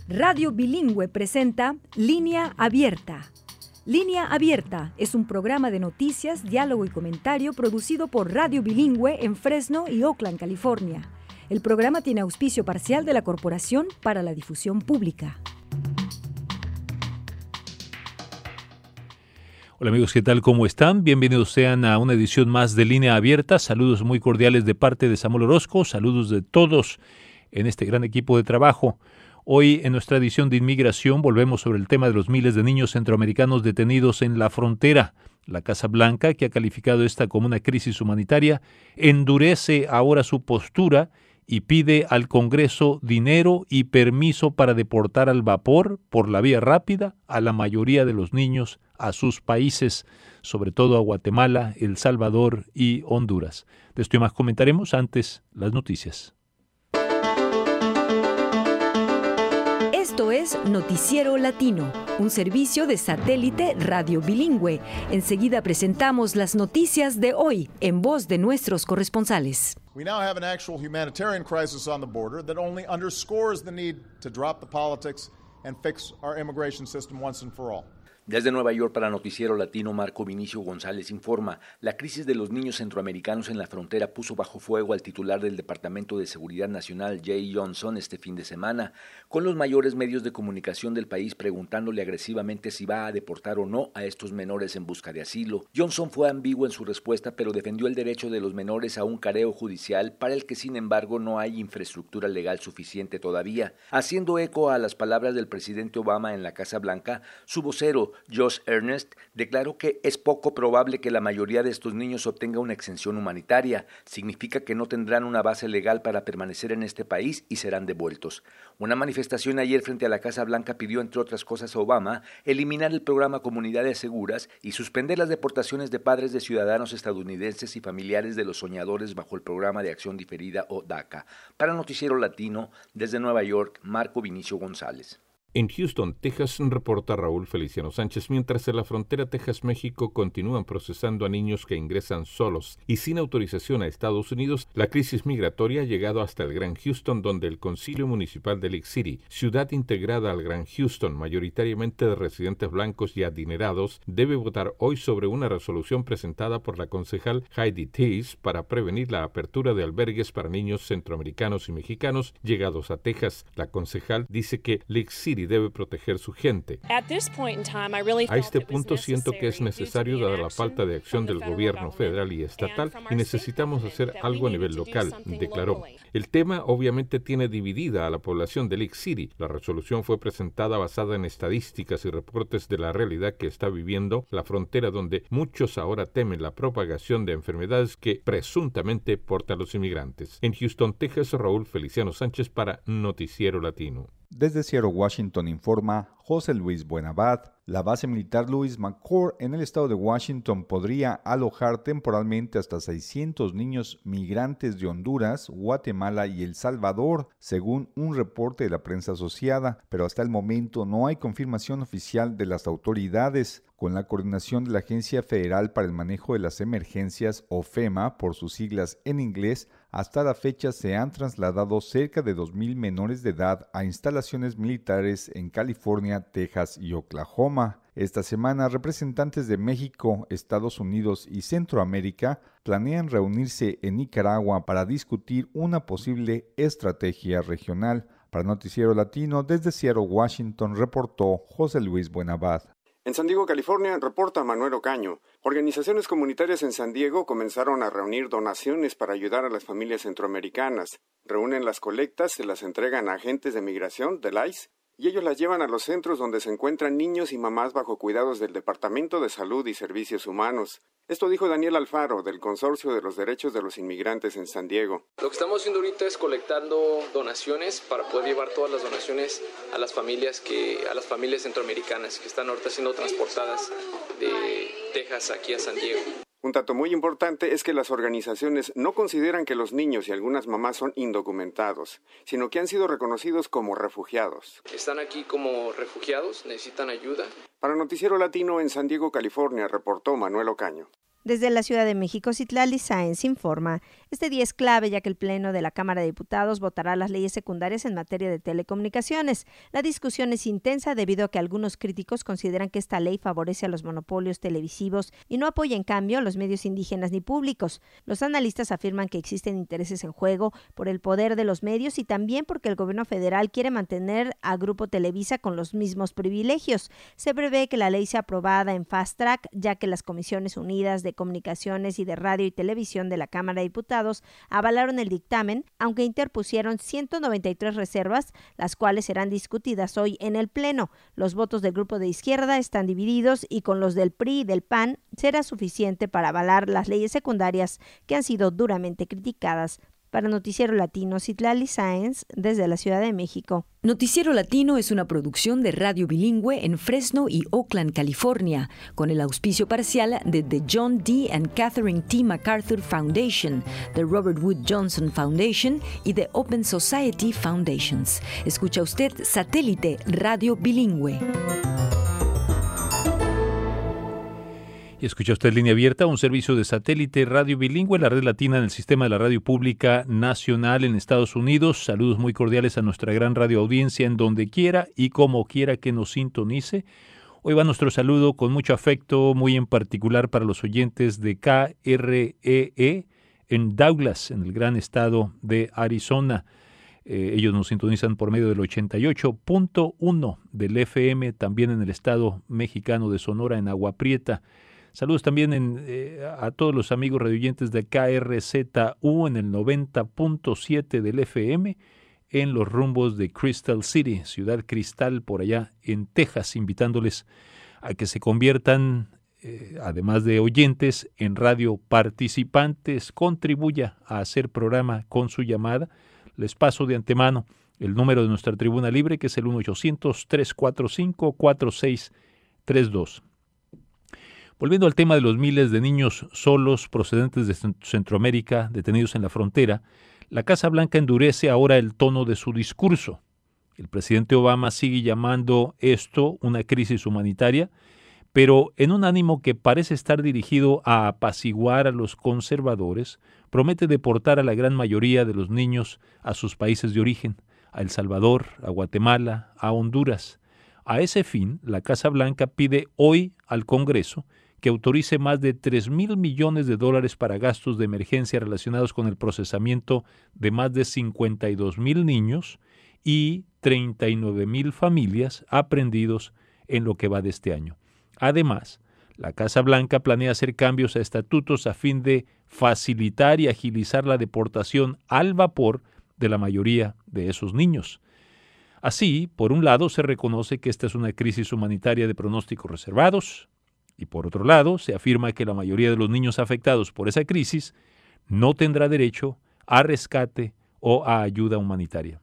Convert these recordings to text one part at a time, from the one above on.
Radio Bilingüe presenta Línea Abierta. Línea Abierta es un programa de noticias, diálogo y comentario producido por Radio Bilingüe en Fresno y Oakland, California. El programa tiene auspicio parcial de la Corporación para la Difusión Pública. Hola amigos, ¿qué tal? ¿Cómo están? Bienvenidos sean a una edición más de Línea Abierta. Saludos muy cordiales de parte de Samuel Orozco, saludos de todos en este gran equipo de trabajo. Hoy en nuestra edición de Inmigración volvemos sobre el tema de los miles de niños centroamericanos detenidos en la frontera. La Casa Blanca, que ha calificado esta como una crisis humanitaria, endurece ahora su postura y pide al Congreso dinero y permiso para deportar al vapor por la vía rápida a la mayoría de los niños a sus países, sobre todo a Guatemala, El Salvador y Honduras. De esto y más comentaremos antes las noticias. Esto es Noticiero Latino, un servicio de satélite Radio Bilingüe. Enseguida presentamos las noticias de hoy en voz de nuestros corresponsales. We now have an actual humanitarian crisis on the border that only underscores the need to drop the politics and fix our immigration system once and for all. Desde Nueva York para Noticiero Latino, Marco Vinicio González informa. La crisis de los niños centroamericanos en la frontera puso bajo fuego al titular del Departamento de Seguridad Nacional, Jay Johnson, este fin de semana, con los mayores medios de comunicación del país preguntándole agresivamente si va a deportar o no a estos menores en busca de asilo. Johnson fue ambiguo en su respuesta, pero defendió el derecho de los menores a un careo judicial para el que, sin embargo, no hay infraestructura legal suficiente todavía. Haciendo eco a las palabras del presidente Obama en la Casa Blanca, su vocero, Josh Earnest, declaró que es poco probable que la mayoría de estos niños obtenga una exención humanitaria. Significa que no tendrán una base legal para permanecer en este país y serán devueltos. Una manifestación ayer frente a la Casa Blanca pidió, entre otras cosas, a Obama eliminar el programa Comunidades Seguras y suspender las deportaciones de padres de ciudadanos estadounidenses y familiares de los soñadores bajo el programa de acción diferida o DACA. Para Noticiero Latino, desde Nueva York, Marco Vinicio González. En Houston, Texas, reporta Raúl Feliciano Sánchez, mientras en la frontera Texas-México continúan procesando a niños que ingresan solos y sin autorización a Estados Unidos, la crisis migratoria ha llegado hasta el Gran Houston, donde el Concilio Municipal de Lake City, ciudad integrada al Gran Houston, mayoritariamente de residentes blancos y adinerados, debe votar hoy sobre una resolución presentada por la concejal Heidi Tease para prevenir la apertura de albergues para niños centroamericanos y mexicanos llegados a Texas. La concejal dice que Lake City debe proteger su gente. A este punto siento que es necesario, dada la falta de acción del gobierno federal y estatal, y necesitamos hacer algo a nivel local, declaró. El tema obviamente tiene dividida a la población de Lake City. La resolución fue presentada basada en estadísticas y reportes de la realidad que está viviendo la frontera, donde muchos ahora temen la propagación de enfermedades que presuntamente portan los inmigrantes. En Houston, Texas, Raúl Feliciano Sánchez para Noticiero Latino. Desde Seattle, Washington, informa José Luis Buenabad. La base militar Louis McCord en el estado de Washington podría alojar temporalmente hasta 600 niños migrantes de Honduras, Guatemala y El Salvador, según un reporte de la prensa asociada, pero hasta el momento no hay confirmación oficial de las autoridades. Con la coordinación de la Agencia Federal para el Manejo de las Emergencias, o FEMA, por sus siglas en inglés, hasta la fecha se han trasladado cerca de 2,000 menores de edad a instalaciones militares en California, Texas y Oklahoma. Esta semana, representantes de México, Estados Unidos y Centroamérica planean reunirse en Nicaragua para discutir una posible estrategia regional. Para Noticiero Latino, desde Seattle, Washington, reportó José Luis Buenabad. En San Diego, California, reporta Manuel Ocaño. Organizaciones comunitarias en San Diego comenzaron a reunir donaciones para ayudar a las familias centroamericanas. Reúnen las colectas, se las entregan a agentes de migración, del ICE, y ellos las llevan a los centros donde se encuentran niños y mamás bajo cuidados del Departamento de Salud y Servicios Humanos. Esto dijo Daniel Alfaro, del Consorcio de los Derechos de los Inmigrantes en San Diego. Lo que estamos haciendo ahorita es colectando donaciones para poder llevar todas las donaciones a las familias centroamericanas que están ahorita siendo transportadas de Texas aquí a San Diego. Un dato muy importante es que las organizaciones no consideran que los niños y algunas mamás son indocumentados, sino que han sido reconocidos como refugiados. Están aquí como refugiados, necesitan ayuda. Para Noticiero Latino en San Diego, California, reportó Manuel Ocaño. Desde la Ciudad de México, Citlali Sáenz informa. Este día es clave ya que el Pleno de la Cámara de Diputados votará las leyes secundarias en materia de telecomunicaciones. La discusión es intensa debido a que algunos críticos consideran que esta ley favorece a los monopolios televisivos y no apoya en cambio a los medios indígenas ni públicos. Los analistas afirman que existen intereses en juego por el poder de los medios y también porque el gobierno federal quiere mantener a Grupo Televisa con los mismos privilegios. Se prevé que la ley sea aprobada en fast track ya que las Comisiones Unidas de Comunicaciones y de Radio y Televisión de la Cámara de Diputados avalaron el dictamen, aunque interpusieron 193 reservas, las cuales serán discutidas hoy en el Pleno. Los votos del grupo de izquierda están divididos y con los del PRI y del PAN será suficiente para avalar las leyes secundarias que han sido duramente criticadas. Para Noticiero Latino, Citlali Sáenz, desde la Ciudad de México. Noticiero Latino es una producción de Radio Bilingüe en Fresno y Oakland, California, con el auspicio parcial de The John D. and Catherine T. MacArthur Foundation, The Robert Wood Johnson Foundation y The Open Society Foundations. Escucha usted Satélite Radio Bilingüe. Y escucha usted Línea Abierta, un servicio de satélite radio bilingüe, la red latina en el sistema de la radio pública nacional en Estados Unidos. Saludos muy cordiales a nuestra gran radio audiencia en donde quiera y como quiera que nos sintonice. Hoy va nuestro saludo con mucho afecto, muy en particular para los oyentes de KREE en Douglas, en el gran estado de Arizona. Ellos nos sintonizan por medio del 88.1 del FM, también en el estado mexicano de Sonora, en Agua Prieta. Saludos también a todos los amigos radioyentes de KRZU en el 90.7 del FM en los rumbos de Crystal City, Ciudad Cristal, por allá en Texas, invitándoles a que se conviertan, además de oyentes, en radio participantes. Contribuya a hacer programa con su llamada. Les paso de antemano el número de nuestra tribuna libre, que es el 1-800-345-4632. Volviendo al tema de los miles de niños solos procedentes de Centroamérica detenidos en la frontera, la Casa Blanca endurece ahora el tono de su discurso. El presidente Obama sigue llamando esto una crisis humanitaria, pero en un ánimo que parece estar dirigido a apaciguar a los conservadores, promete deportar a la gran mayoría de los niños a sus países de origen, a El Salvador, a Guatemala, a Honduras. A ese fin, la Casa Blanca pide hoy al Congreso que autorice más de $3,000 millones para gastos de emergencia relacionados con el procesamiento de más de 52,000 niños y 39,000 familias aprendidos en lo que va de este año. Además, la Casa Blanca planea hacer cambios a estatutos a fin de facilitar y agilizar la deportación al vapor de la mayoría de esos niños. Así, por un lado, se reconoce que esta es una crisis humanitaria de pronósticos reservados, y por otro lado, se afirma que la mayoría de los niños afectados por esa crisis no tendrá derecho a rescate o a ayuda humanitaria.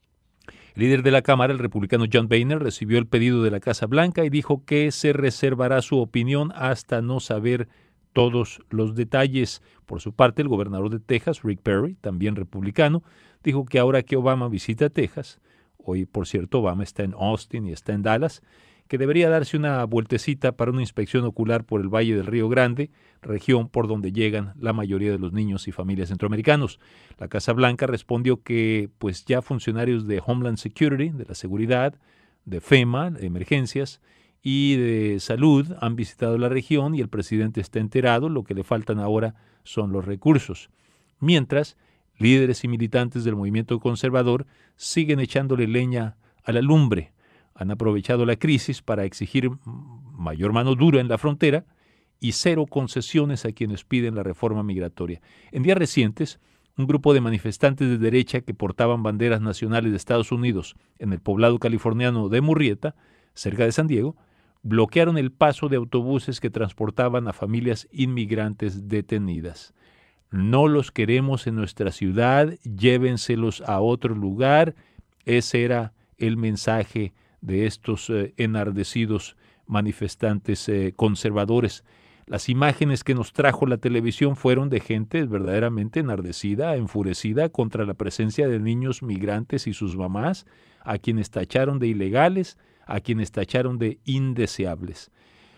El líder de la Cámara, el republicano John Boehner, recibió el pedido de la Casa Blanca y dijo que se reservará su opinión hasta no saber todos los detalles. Por su parte, el gobernador de Texas, Rick Perry, también republicano, dijo que ahora que Obama visita Texas, hoy, por cierto, Obama está en Austin y está en Dallas, que debería darse una vueltecita para una inspección ocular por el Valle del Río Grande, región por donde llegan la mayoría de los niños y familias centroamericanos. La Casa Blanca respondió que pues ya funcionarios de Homeland Security, de la seguridad, de FEMA, de emergencias, y de salud han visitado la región y el presidente está enterado. Lo que le faltan ahora son los recursos. Mientras, líderes y militantes del movimiento conservador siguen echándole leña a la lumbre. Han aprovechado la crisis para exigir mayor mano dura en la frontera y cero concesiones a quienes piden la reforma migratoria. En días recientes, un grupo de manifestantes de derecha que portaban banderas nacionales de Estados Unidos en el poblado californiano de Murrieta, cerca de San Diego, bloquearon el paso de autobuses que transportaban a familias inmigrantes detenidas. No los queremos en nuestra ciudad, llévenselos a otro lugar. Ese era el mensaje de estos enardecidos manifestantes conservadores. Las imágenes que nos trajo la televisión fueron de gente verdaderamente enardecida, enfurecida contra la presencia de niños migrantes y sus mamás, a quienes tacharon de ilegales, a quienes tacharon de indeseables.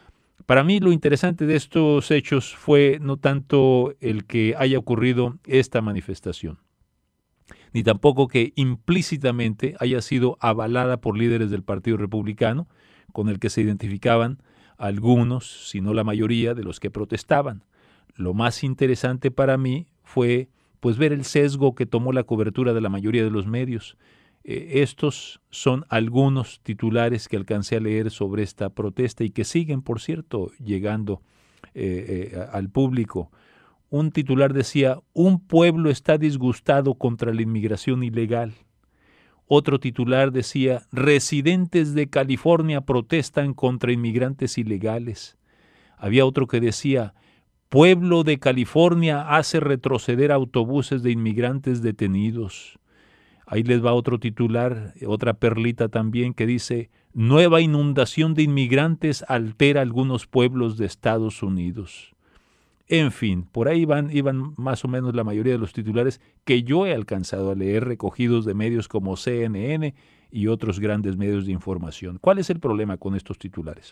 Para mí lo interesante de estos hechos fue no tanto el que haya ocurrido esta manifestación, ni tampoco que implícitamente haya sido avalada por líderes del Partido Republicano, con el que se identificaban algunos, si no la mayoría, de los que protestaban. Lo más interesante para mí fue pues ver el sesgo que tomó la cobertura de la mayoría de los medios. Estos son algunos titulares que alcancé a leer sobre esta protesta y que siguen, por cierto, llegando al público. Un titular decía: un pueblo está disgustado contra la inmigración ilegal. Otro titular decía: residentes de California protestan contra inmigrantes ilegales. Había otro que decía: pueblo de California hace retroceder autobuses de inmigrantes detenidos. Ahí les va otro titular, otra perlita también, que dice: nueva inundación de inmigrantes altera algunos pueblos de Estados Unidos. En fin, por ahí iban más o menos la mayoría de los titulares que yo he alcanzado a leer, recogidos de medios como CNN y otros grandes medios de información. ¿Cuál es el problema con estos titulares?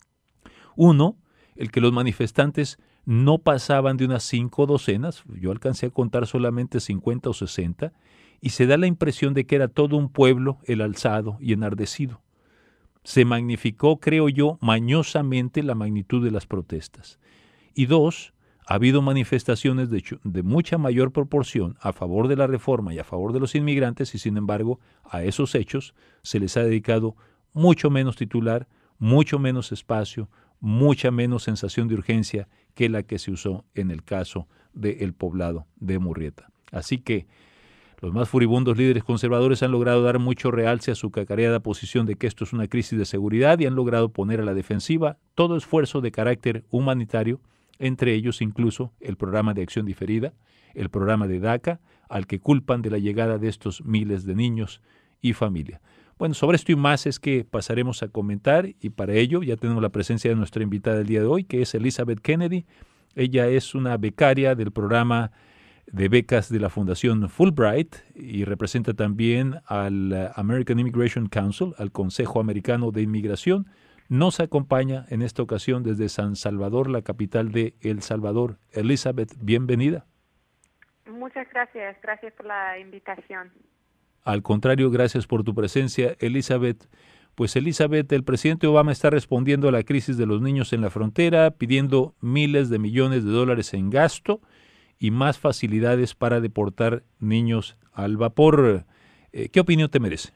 Uno, el que los manifestantes no pasaban de unas 5 docenas, yo alcancé a contar solamente 50 o 60, y se da la impresión de que era todo un pueblo el alzado y enardecido. Se magnificó, creo yo, mañosamente la magnitud de las protestas. Y dos, ha habido manifestaciones de mucha mayor proporción a favor de la reforma y a favor de los inmigrantes, y sin embargo a esos hechos se les ha dedicado mucho menos titular, mucho menos espacio, mucha menos sensación de urgencia que la que se usó en el caso del poblado de Murrieta. Así que los más furibundos líderes conservadores han logrado dar mucho realce a su cacareada posición de que esto es una crisis de seguridad y han logrado poner a la defensiva todo esfuerzo de carácter humanitario, entre ellos incluso el programa de acción diferida, el programa de DACA, al que culpan de la llegada de estos miles de niños y familia. Bueno, sobre esto y más es que pasaremos a comentar, y para ello ya tenemos la presencia de nuestra invitada del día de hoy, que es Elizabeth Kennedy. Ella es una becaria del programa de becas de la Fundación Fulbright y representa también al American Immigration Council, al Consejo Americano de Inmigración. Nos acompaña en esta ocasión desde San Salvador, la capital de El Salvador. Elizabeth, bienvenida. Muchas gracias. Gracias por la invitación. Al contrario, gracias por tu presencia, Elizabeth. Pues Elizabeth, el presidente Obama está respondiendo a la crisis de los niños en la frontera, pidiendo miles de millones de dólares en gasto y más facilidades para deportar niños al vapor. ¿Qué opinión te merece?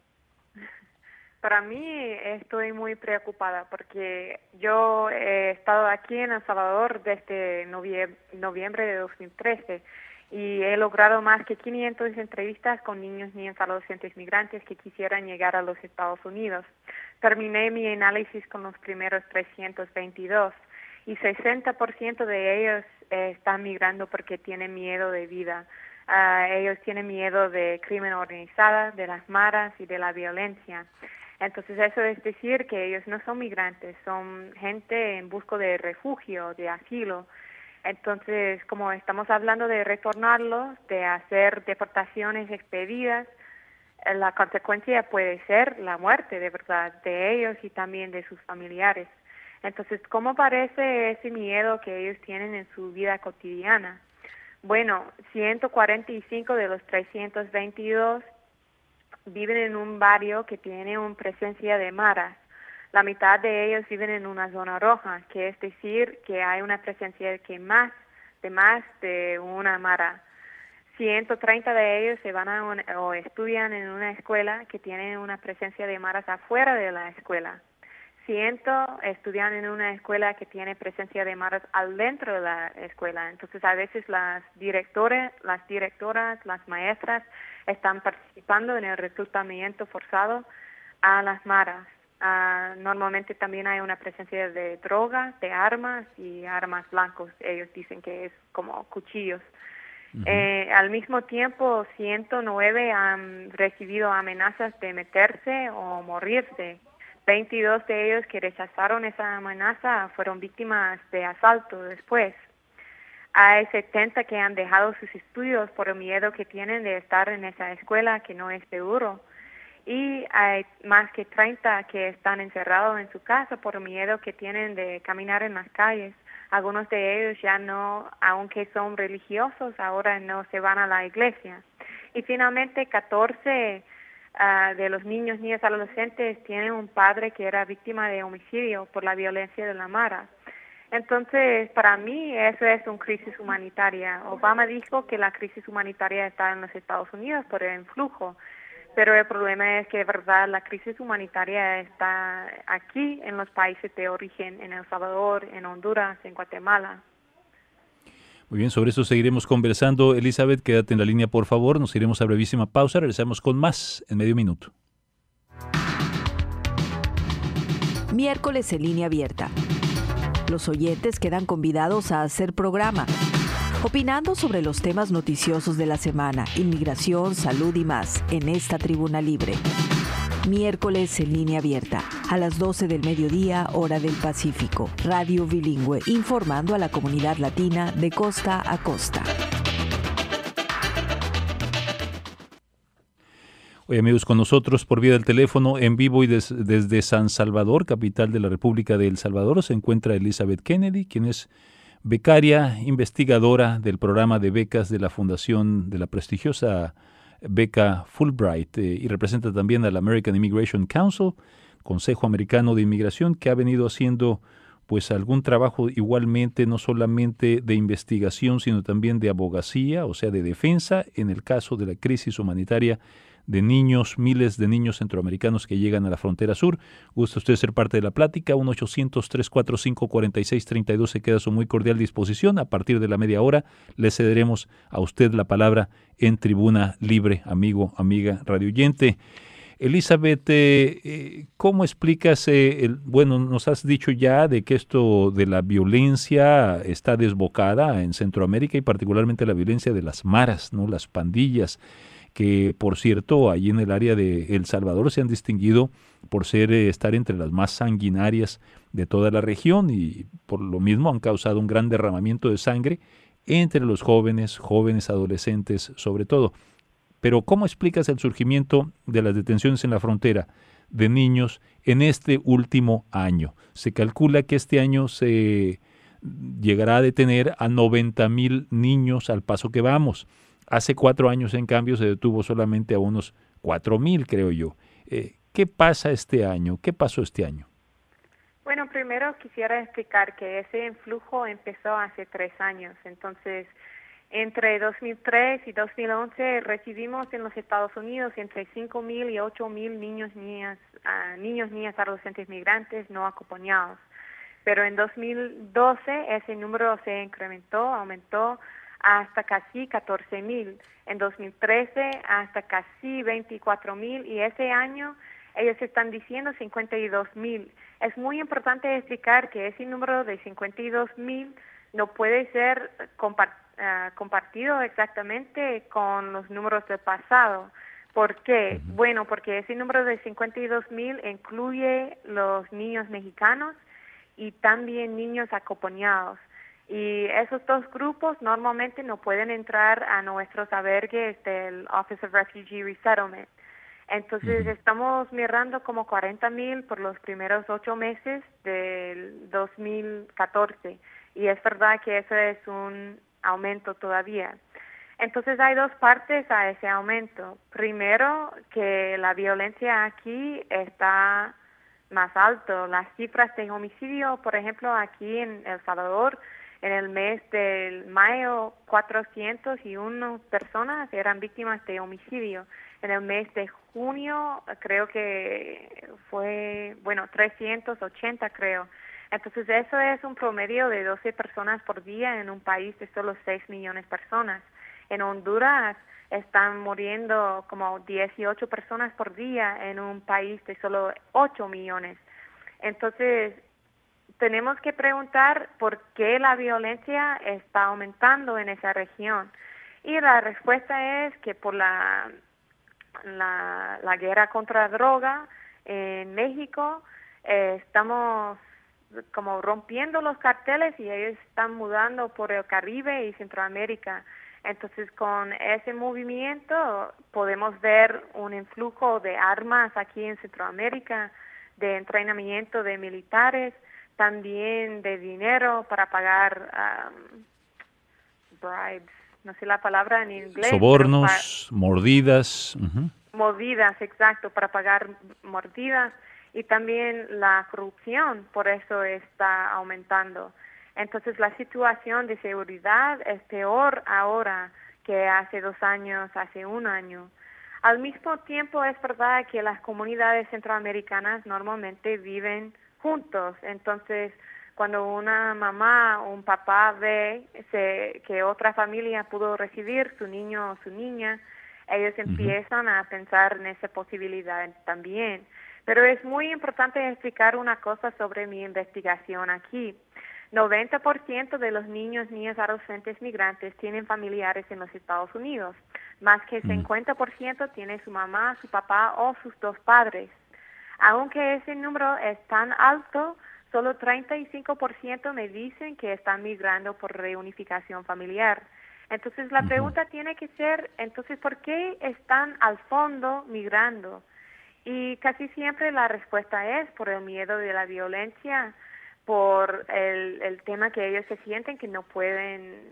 Para mí estoy muy preocupada porque yo he estado aquí en El Salvador desde noviembre de 2013 y he logrado más que 500 entrevistas con niños y adolescentes migrantes que quisieran llegar a los Estados Unidos. Terminé mi análisis con los primeros 322 y 60% de ellos están migrando porque tienen miedo de vida. Ellos tienen miedo de crimen organizado, de las maras y de la violencia. Entonces eso es decir que ellos no son migrantes, son gente en busca de refugio, de asilo. Entonces, como estamos hablando de retornarlos, de hacer deportaciones expedidas, la consecuencia puede ser la muerte de verdad de ellos y también de sus familiares. Entonces, ¿cómo parece ese miedo que ellos tienen en su vida cotidiana? Bueno, 145 de los 322 viven en un barrio que tiene una presencia de maras. La mitad de ellos viven en una zona roja, que es decir, que hay una presencia de más de una mara. 130 de ellos se van o estudian en una escuela que tiene una presencia de maras afuera de la escuela. 100 estudian en una escuela que tiene presencia de maras adentro de la escuela. Entonces, a veces las directoras, las maestras están participando en el reclutamiento forzado a las maras. Normalmente también hay una presencia de drogas, de armas y armas blancos. Ellos dicen que es como cuchillos. Al mismo tiempo, 109 han recibido amenazas de meterse o morirse. 22 de ellos que rechazaron esa amenaza fueron víctimas de asalto después. Hay 70 que han dejado sus estudios por el miedo que tienen de estar en esa escuela que no es seguro. y hay más que 30 que están encerrados en su casa por miedo que tienen de caminar en las calles. Algunos de ellos ya no, aunque son religiosos, ahora no se van a la iglesia. Y finalmente 14 de los niños, niñas, adolescentes tienen un padre que era víctima de homicidio por la violencia de la Mara. Entonces, para mí, eso es una crisis humanitaria. Obama dijo que la crisis humanitaria está en los Estados Unidos por el influjo, pero el problema es que, de verdad, la crisis humanitaria está aquí en los países de origen, en El Salvador, en Honduras, en Guatemala. Muy bien, sobre eso seguiremos conversando. Elizabeth, quédate en la línea, por favor. Nos iremos a brevísima pausa. Regresamos con más en medio minuto. Miércoles en línea abierta. Los oyentes quedan convidados a hacer programa, opinando sobre los temas noticiosos de la semana, inmigración, salud y más, en esta tribuna libre. Miércoles en línea abierta, a las 12 del mediodía, hora del Pacífico. Radio Bilingüe, informando a la comunidad latina de costa a costa. Hoy, amigos, con nosotros por vía del teléfono, en vivo y desde San Salvador, capital de la República de El Salvador, se encuentra Elizabeth Kennedy, quien es becaria, investigadora del programa de becas de la fundación de la prestigiosa beca Fulbright y representa también al American Immigration Council, Consejo Americano de Inmigración, que ha venido haciendo pues algún trabajo igualmente, no solamente de investigación, sino también de abogacía, o sea, de defensa, en el caso de la crisis humanitaria de niños, miles de niños centroamericanos que llegan a la frontera sur. ¿Gusta usted ser parte de la plática? 1-800-345-4632 se queda a su muy cordial disposición. A partir de la media hora le cederemos a usted la palabra en tribuna libre, amigo, amiga, radioyente. Elizabeth, ¿cómo explicas, nos has dicho ya de que esto de la violencia está desbocada en Centroamérica y particularmente la violencia de las maras, ¿no? Las pandillas, que por cierto, allí en el área de El Salvador se han distinguido por estar entre las más sanguinarias de toda la región y por lo mismo han causado un gran derramamiento de sangre entre los jóvenes adolescentes sobre todo. Pero ¿cómo explicas el surgimiento de las detenciones en la frontera de niños en este último año? Se calcula que este año se llegará a detener a 90,000 niños al paso que vamos. Hace 4 años, en cambio, se detuvo solamente a unos 4,000, creo yo. ¿Qué pasa este año? ¿Qué pasó este año? Bueno, primero quisiera explicar que ese influjo empezó hace 3 años. Entonces, entre 2003 y 2011 recibimos en los Estados Unidos entre 5,000 y 8,000 niños, niñas, adolescentes migrantes no acompañados. Pero en 2012 ese número se aumentó hasta casi 14,000. En 2013 hasta casi 24,000 y ese año ellos están diciendo 52,000. Es muy importante explicar que ese número de 52,000 no puede ser compartido exactamente con los números del pasado. ¿Por qué? Bueno, porque ese número de 52,000 incluye los niños mexicanos y también niños acompañados. Y esos dos grupos normalmente no pueden entrar a nuestros albergues del Office of Refugee Resettlement. Entonces estamos mirando como 40,000 por los primeros 8 meses del 2014. Y es verdad que eso es un aumento todavía. Entonces hay 2 partes a ese aumento. Primero, que la violencia aquí está más alto. Las cifras de homicidio, por ejemplo, aquí en El Salvador, en el mes de mayo, 401 personas eran víctimas de homicidio. En el mes de junio, creo que fue, 380 creo. Entonces, eso es un promedio de 12 personas por día en un país de solo 6 millones de personas. En Honduras están muriendo como 18 personas por día en un país de solo 8 millones. Entonces, tenemos que preguntar por qué la violencia está aumentando en esa región. Y la respuesta es que por la guerra contra la droga en México, estamos como rompiendo los carteles y ellos están mudando por el Caribe y Centroamérica. Entonces, con ese movimiento podemos ver un influjo de armas aquí en Centroamérica, de entrenamiento de militares, también de dinero para pagar bribes, no sé la palabra en inglés. Sobornos, mordidas. Mordidas, exacto, para pagar mordidas, y también la corrupción, por eso está aumentando. Entonces la situación de seguridad es peor ahora que hace 2 años, hace 1 año. Al mismo tiempo es verdad que las comunidades centroamericanas normalmente viven juntos, entonces cuando una mamá o un papá ve que otra familia pudo recibir su niño o su niña, ellos empiezan a pensar en esa posibilidad también. Pero es muy importante explicar una cosa sobre mi investigación aquí. 90% de los niños, niñas, adolescentes migrantes tienen familiares en los Estados Unidos. Más que 50% tiene su mamá, su papá o sus 2 padres. Aunque ese número es tan alto, solo 35% me dicen que están migrando por reunificación familiar. Entonces la pregunta tiene que ser, entonces, ¿por qué están al fondo migrando? Y casi siempre la respuesta es por el miedo de la violencia, por el tema que ellos se sienten que no pueden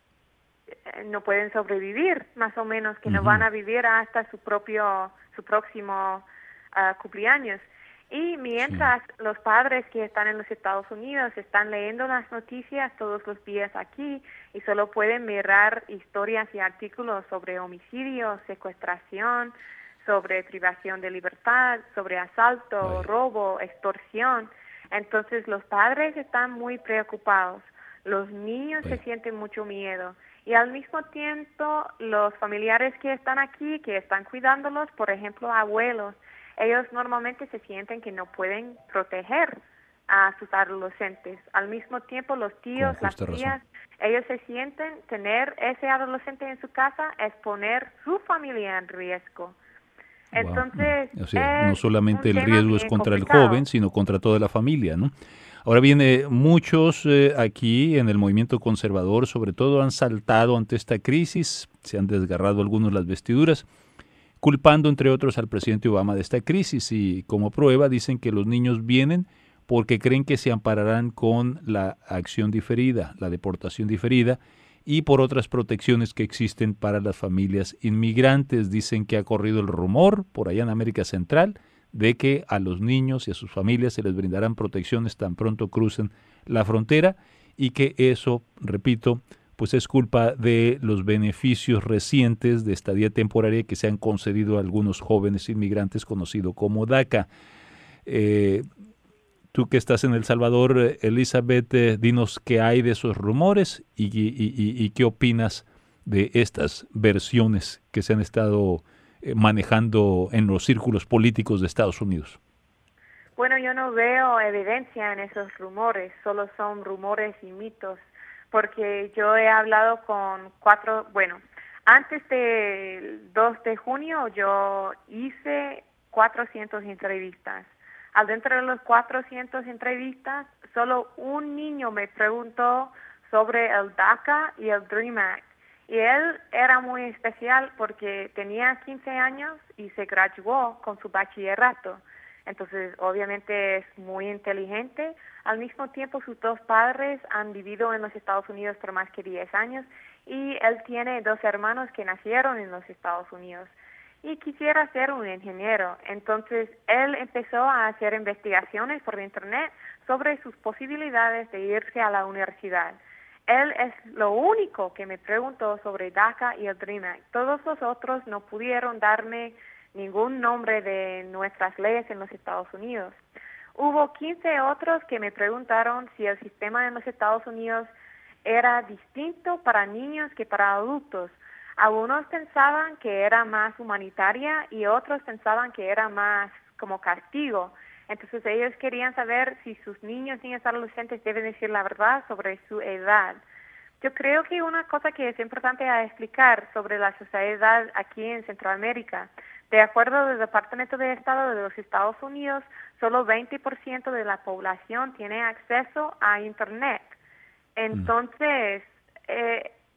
sobrevivir, más o menos, que no van a vivir hasta su próximo cumpleaños. Y mientras los padres que están en los Estados Unidos están leyendo las noticias todos los días aquí y solo pueden mirar historias y artículos sobre homicidio, secuestración, sobre privación de libertad, sobre asalto, robo, extorsión. Entonces los padres están muy preocupados, los niños se sienten mucho miedo y al mismo tiempo los familiares que están aquí, que están cuidándolos, por ejemplo abuelos, ellos normalmente se sienten que no pueden proteger a sus adolescentes. Al mismo tiempo los tíos, las tías, ellos se sienten tener ese adolescente en su casa es poner su familia en riesgo. Entonces, o sea, no solamente el tema riesgo es bien contra complicado. el joven, sino contra toda la familia, ¿no? Ahora bien, muchos aquí en el movimiento conservador, sobre todo, han saltado ante esta crisis, se han desgarrado algunos las vestiduras, culpando, entre otros, al presidente Obama de esta crisis. Y como prueba dicen que los niños vienen porque creen que se ampararán con la acción diferida, la deportación diferida, y por otras protecciones que existen para las familias inmigrantes. Dicen que ha corrido el rumor por allá en América Central de que a los niños y a sus familias se les brindarán protecciones tan pronto crucen la frontera y que eso, repito, pues es culpa de los beneficios recientes de estadía temporaria que se han concedido a algunos jóvenes inmigrantes conocido como DACA. Tú que estás en El Salvador, Elizabeth, dinos qué hay de esos rumores y qué opinas de estas versiones que se han estado manejando en los círculos políticos de Estados Unidos. Bueno, yo no veo evidencia en esos rumores, solo son rumores y mitos, porque yo he hablado con antes del 2 de junio yo hice 400 entrevistas. Al dentro de los 400 entrevistas, solo un niño me preguntó sobre el DACA y el DREAM Act. Y él era muy especial porque tenía 15 años y se graduó con su bachillerato. Entonces, obviamente es muy inteligente. Al mismo tiempo, sus 2 padres han vivido en los Estados Unidos por más que 10 años y él tiene 2 hermanos que nacieron en los Estados Unidos. Y quisiera ser un ingeniero. Entonces, él empezó a hacer investigaciones por internet sobre sus posibilidades de irse a la universidad. Él es lo único que me preguntó sobre DACA y el DREAM Act. Todos los otros no pudieron darme ningún nombre de nuestras leyes en los Estados Unidos. Hubo 15 otros que me preguntaron si el sistema en los Estados Unidos era distinto para niños que para adultos. Algunos pensaban que era más humanitaria y otros pensaban que era más como castigo. Entonces ellos querían saber si sus niños, niñas, adolescentes deben decir la verdad sobre su edad. Yo creo que una cosa que es importante a explicar sobre la sociedad aquí en Centroamérica, de acuerdo al Departamento de Estado de los Estados Unidos, solo 20% de la población tiene acceso a Internet. Entonces,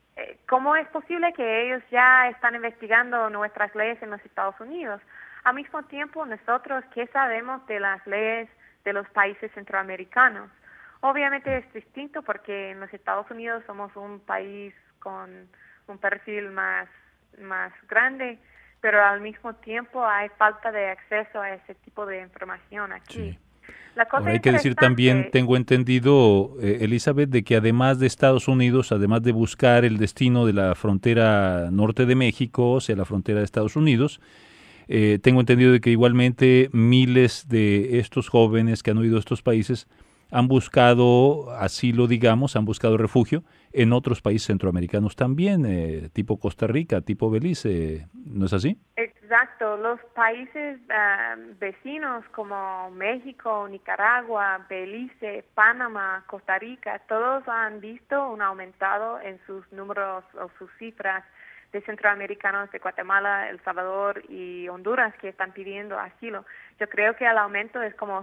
¿cómo es posible que ellos ya están investigando nuestras leyes en los Estados Unidos? Al mismo tiempo, nosotros, ¿qué sabemos de las leyes de los países centroamericanos? Obviamente es distinto porque en los Estados Unidos somos un país con un perfil más grande, pero al mismo tiempo hay falta de acceso a ese tipo de información aquí. Sí. La cosa Ahora hay que decir también, tengo entendido, Elizabeth, de que además de Estados Unidos, además de buscar el destino de la frontera norte de México, o sea, la frontera de Estados Unidos, tengo entendido de que igualmente miles de estos jóvenes que han huido de estos países han buscado asilo, digamos, han buscado refugio en otros países centroamericanos también, tipo Costa Rica, tipo Belice, ¿no es así? Exacto, los países vecinos como México, Nicaragua, Belice, Panamá, Costa Rica, todos han visto un aumentado en sus números o sus cifras de centroamericanos de Guatemala, El Salvador y Honduras que están pidiendo asilo. Yo creo que el aumento es como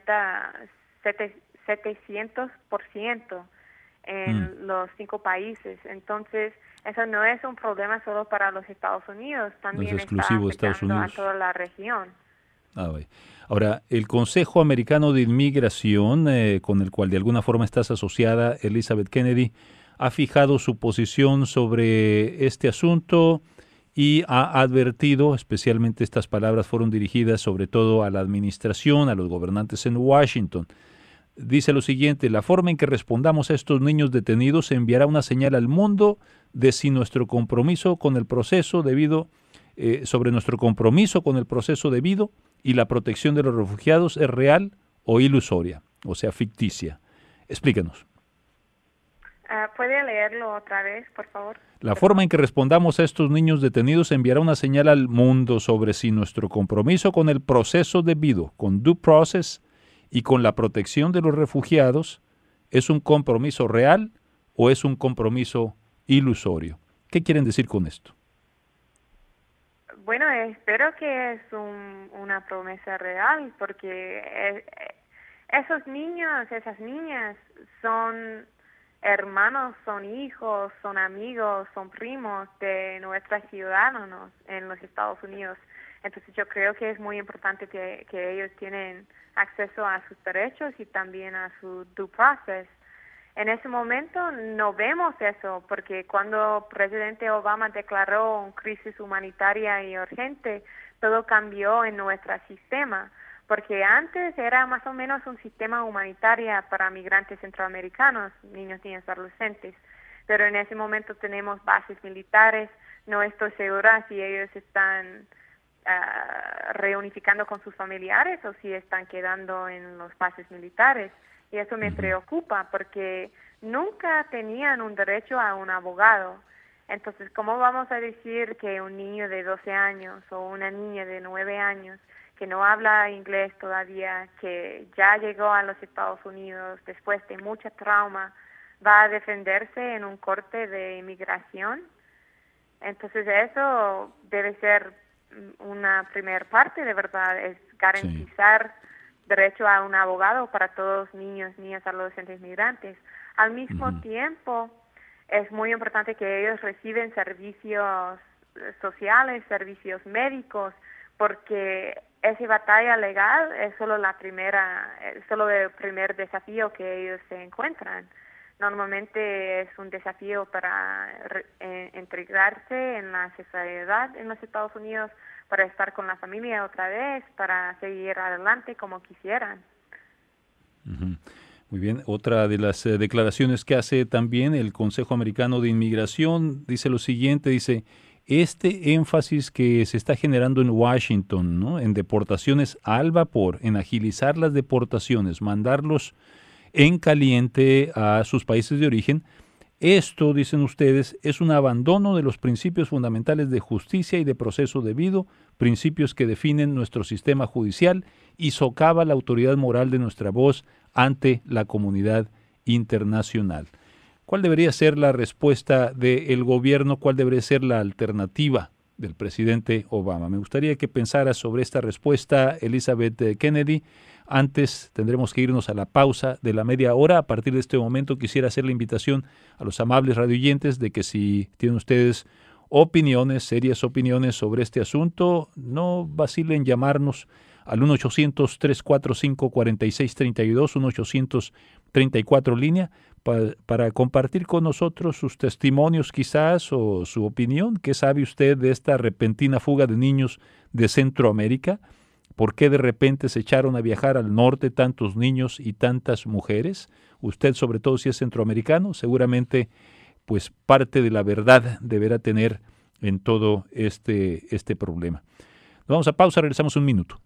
700% en los 5 países. Entonces, eso no es un problema solo para los Estados Unidos, también no es exclusivo está de Estados Unidos. a toda la región. Ahora, el Consejo Americano de Inmigración, con el cual de alguna forma estás asociada, Elizabeth Kennedy, ha fijado su posición sobre este asunto y ha advertido, especialmente estas palabras fueron dirigidas sobre todo a la administración, a los gobernantes en Washington. Dice lo siguiente: la forma en que respondamos a estos niños detenidos enviará una señal al mundo de si nuestro compromiso con el proceso debido, sobre nuestro compromiso con el proceso debido y la protección de los refugiados es real o ilusoria, o sea, ficticia. Explícanos. ¿Puede leerlo otra vez, por favor? La forma en que respondamos a estos niños detenidos enviará una señal al mundo sobre si nuestro compromiso con el proceso debido, con due process, y con la protección de los refugiados, ¿es un compromiso real o es un compromiso ilusorio? ¿Qué quieren decir con esto? Bueno, espero que es una promesa real, porque esos niños, esas niñas son hermanos, son hijos, son amigos, son primos de nuestros ciudadanos en los Estados Unidos. Entonces yo creo que es muy importante que ellos tienen acceso a sus derechos y también a su due process. En ese momento no vemos eso, porque cuando el presidente Obama declaró una crisis humanitaria y urgente, todo cambió en nuestro sistema, porque antes era más o menos un sistema humanitario para migrantes centroamericanos, niños, niñas, adolescentes, pero en ese momento tenemos bases militares. No estoy segura si ellos están reunificando con sus familiares o si están quedando en los bases militares. Y eso me preocupa porque nunca tenían un derecho a un abogado. Entonces, ¿cómo vamos a decir que un niño de 12 años o una niña de 9 años que no habla inglés todavía, que ya llegó a los Estados Unidos después de mucha trauma, va a defenderse en un corte de inmigración? Entonces, eso debe ser una primera parte, de verdad, es garantizar derecho a un abogado para todos niños, niñas, adolescentes migrantes. Al mismo tiempo, es muy importante que ellos reciben servicios sociales, servicios médicos, porque esa batalla legal es solo el primer desafío que ellos se encuentran. Normalmente es un desafío para integrarse en la sociedad en los Estados Unidos, para estar con la familia otra vez, para seguir adelante como quisieran. Muy bien. Otra de las declaraciones que hace también el Consejo Americano de Inmigración dice lo siguiente, dice: este énfasis que se está generando en Washington, ¿no?, en deportaciones al vapor, en agilizar las deportaciones, mandarlos en caliente a sus países de origen, esto, dicen ustedes, es un abandono de los principios fundamentales de justicia y de proceso debido, principios que definen nuestro sistema judicial y socava la autoridad moral de nuestra voz ante la comunidad internacional. ¿Cuál debería ser la respuesta del gobierno? ¿Cuál debería ser la alternativa del presidente Obama? Me gustaría que pensara sobre esta respuesta, Elizabeth Kennedy, Antes tendremos que irnos a la pausa de la media hora. A partir de este momento quisiera hacer la invitación a los amables radioyentes de que si tienen ustedes opiniones, serias opiniones sobre este asunto, no vacilen llamarnos al 1-800-345-4632, 1-800-34 línea, para compartir con nosotros sus testimonios quizás o su opinión. ¿Qué sabe usted de esta repentina fuga de niños de Centroamérica? ¿Por qué de repente se echaron a viajar al norte tantos niños y tantas mujeres? Usted, sobre todo si es centroamericano, seguramente pues parte de la verdad deberá tener en todo este problema. Nos vamos a pausa, regresamos un minuto.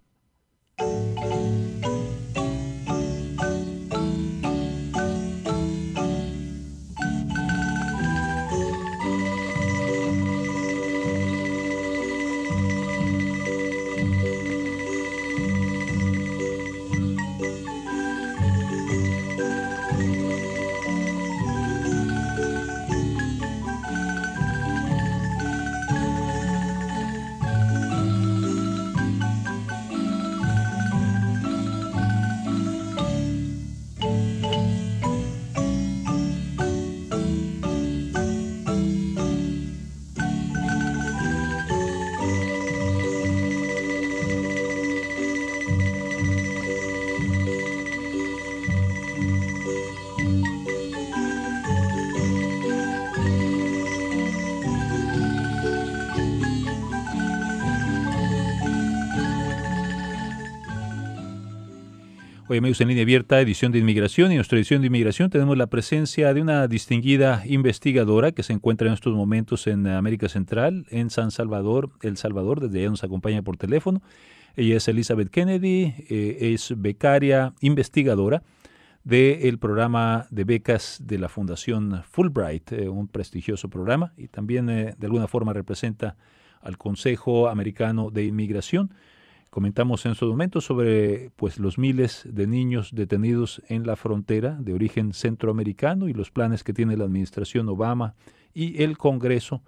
Hoy, amigos, en Línea Abierta, edición de Inmigración. Y en nuestra edición de Inmigración tenemos la presencia de una distinguida investigadora que se encuentra en estos momentos en América Central, en San Salvador, El Salvador. Desde allá nos acompaña por teléfono. Ella es Elizabeth Kennedy, es becaria investigadora del programa de becas de la Fundación Fulbright, un prestigioso programa, y también de alguna forma representa al Consejo Americano de Inmigración. Comentamos en estos momentos sobre pues los miles de niños detenidos en la frontera de origen centroamericano y los planes que tiene la administración Obama y el Congreso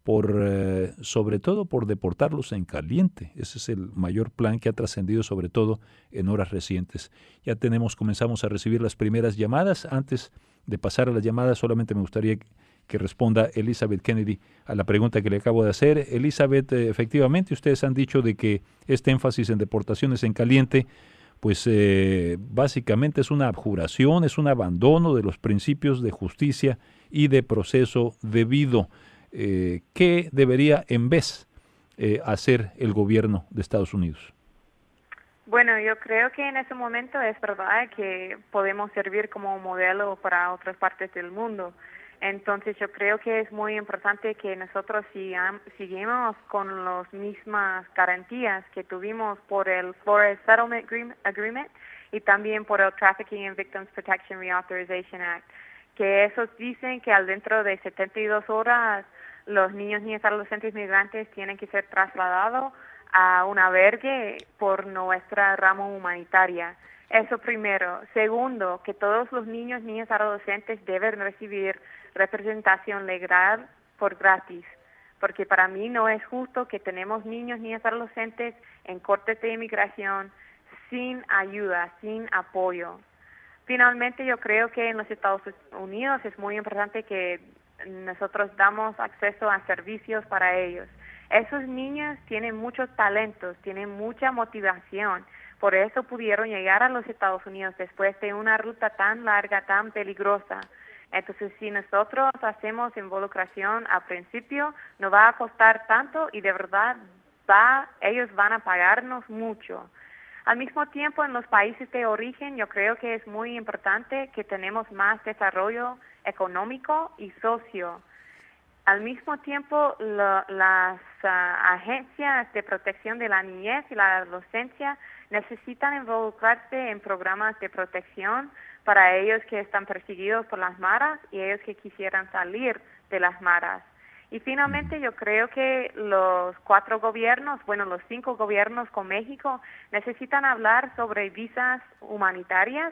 sobre todo por deportarlos en caliente. Ese es el mayor plan que ha trascendido, sobre todo en horas recientes. Ya comenzamos a recibir las primeras llamadas. Antes de pasar a las llamadas, solamente me gustaría que responda Elizabeth Kennedy a la pregunta que le acabo de hacer. Elizabeth, efectivamente, ustedes han dicho de que este énfasis en deportaciones en caliente, pues básicamente es una abjuración, es un abandono de los principios de justicia y de proceso debido. ¿Qué debería en vez hacer el gobierno de Estados Unidos? Bueno, yo creo que en ese momento es verdad que podemos servir como modelo para otras partes del mundo. Entonces yo creo que es muy importante que nosotros sigamos con las mismas garantías que tuvimos por el Flores Settlement Agreement y también por el Trafficking and Victims Protection Reauthorization Act, que esos dicen que al dentro de 72 horas los niños y adolescentes migrantes tienen que ser trasladados a un albergue por nuestra rama humanitaria. Eso primero. Segundo, que todos los niños, niñas, adolescentes deben recibir representación legal por gratis, porque para mí no es justo que tenemos niños, niñas, adolescentes en cortes de inmigración sin ayuda, sin apoyo. Finalmente, yo creo que en los Estados Unidos es muy importante que nosotros damos acceso a servicios para ellos. Esos niños tienen muchos talentos, tienen mucha motivación, por eso pudieron llegar a los Estados Unidos después de una ruta tan larga, tan peligrosa. Entonces, si nosotros hacemos involucración al principio, no va a costar tanto y de verdad ellos van a pagarnos mucho. Al mismo tiempo, en los países de origen, yo creo que es muy importante que tenemos más desarrollo económico y socio. Al mismo tiempo, las agencias de protección de la niñez y la adolescencia necesitan involucrarse en programas de protección para ellos que están perseguidos por las maras y ellos que quisieran salir de las maras. Y finalmente yo creo que los 5 gobiernos con México necesitan hablar sobre visas humanitarias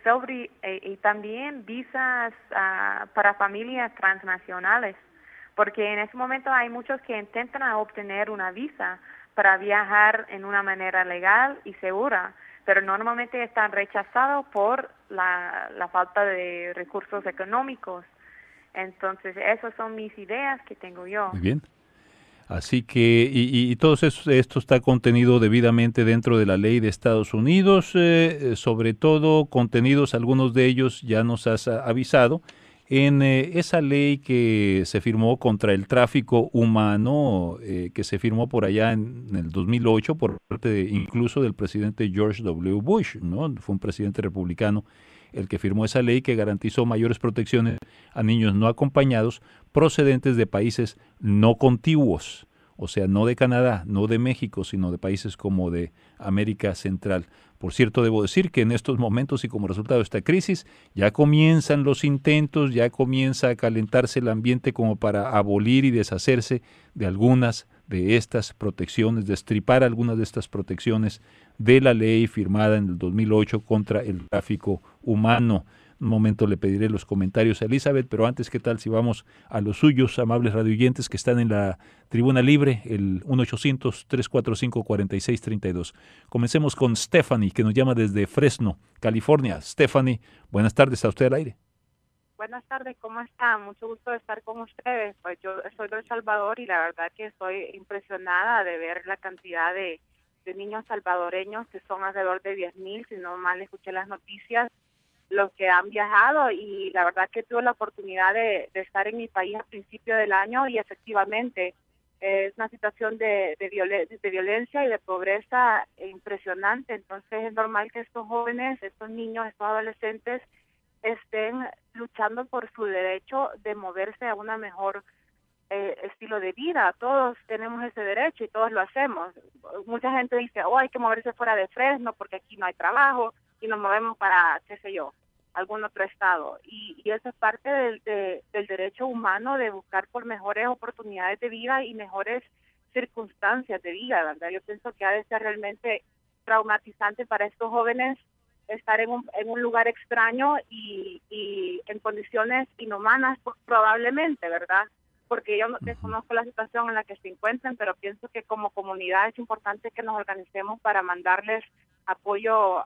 y también visas para familias transnacionales, porque en ese momento hay muchos que intentan obtener una visa para viajar en una manera legal y segura, pero normalmente están rechazados por la falta de recursos económicos. Entonces, esas son mis ideas que tengo yo. Muy bien. Así que, y todo esto está contenido debidamente dentro de la ley de Estados Unidos, sobre todo contenidos, algunos de ellos ya nos has avisado, en esa ley que se firmó contra el tráfico humano, que se firmó por allá en el 2008 por parte incluso del presidente George W. Bush, ¿no? Fue un presidente republicano el que firmó esa ley que garantizó mayores protecciones a niños no acompañados procedentes de países no contiguos, o sea, no de Canadá, no de México, sino de países como de América Central. Por cierto, debo decir que en estos momentos y como resultado de esta crisis ya comienzan los intentos, ya comienza a calentarse el ambiente como para abolir y deshacerse de algunas de estas protecciones, destripar algunas de estas protecciones de la ley firmada en el 2008 contra el tráfico humano. Un momento le pediré los comentarios a Elizabeth, pero antes, ¿qué tal si vamos a los suyos, amables radioyentes que están en la tribuna libre, el 1-800-345-4632? Comencemos con Stephanie, que nos llama desde Fresno, California. Stephanie, buenas tardes, ¿está usted al aire? Buenas tardes, ¿cómo están? Mucho gusto de estar con ustedes. Pues yo soy de El Salvador y la verdad que estoy impresionada de ver la cantidad de niños salvadoreños, que son alrededor de 10,000, si no mal escuché las noticias, los que han viajado, y la verdad que tuve la oportunidad de estar en mi país a principio del año y efectivamente es una situación de violencia y de pobreza impresionante. Entonces es normal que estos jóvenes, estos niños, estos adolescentes estén luchando por su derecho de moverse a una mejor estilo de vida. Todos tenemos ese derecho y todos lo hacemos. Mucha gente dice, hay que moverse fuera de Fresno porque aquí no hay trabajo y nos movemos para, qué sé yo, algún otro estado. Y eso es parte del derecho humano de buscar por mejores oportunidades de vida y mejores circunstancias de vida, ¿verdad? Yo pienso que ha de ser realmente traumatizante para estos jóvenes estar en un lugar extraño y en condiciones inhumanas probablemente, ¿verdad? Porque yo no desconozco la situación en la que se encuentran, pero pienso que como comunidad es importante que nos organicemos para mandarles apoyo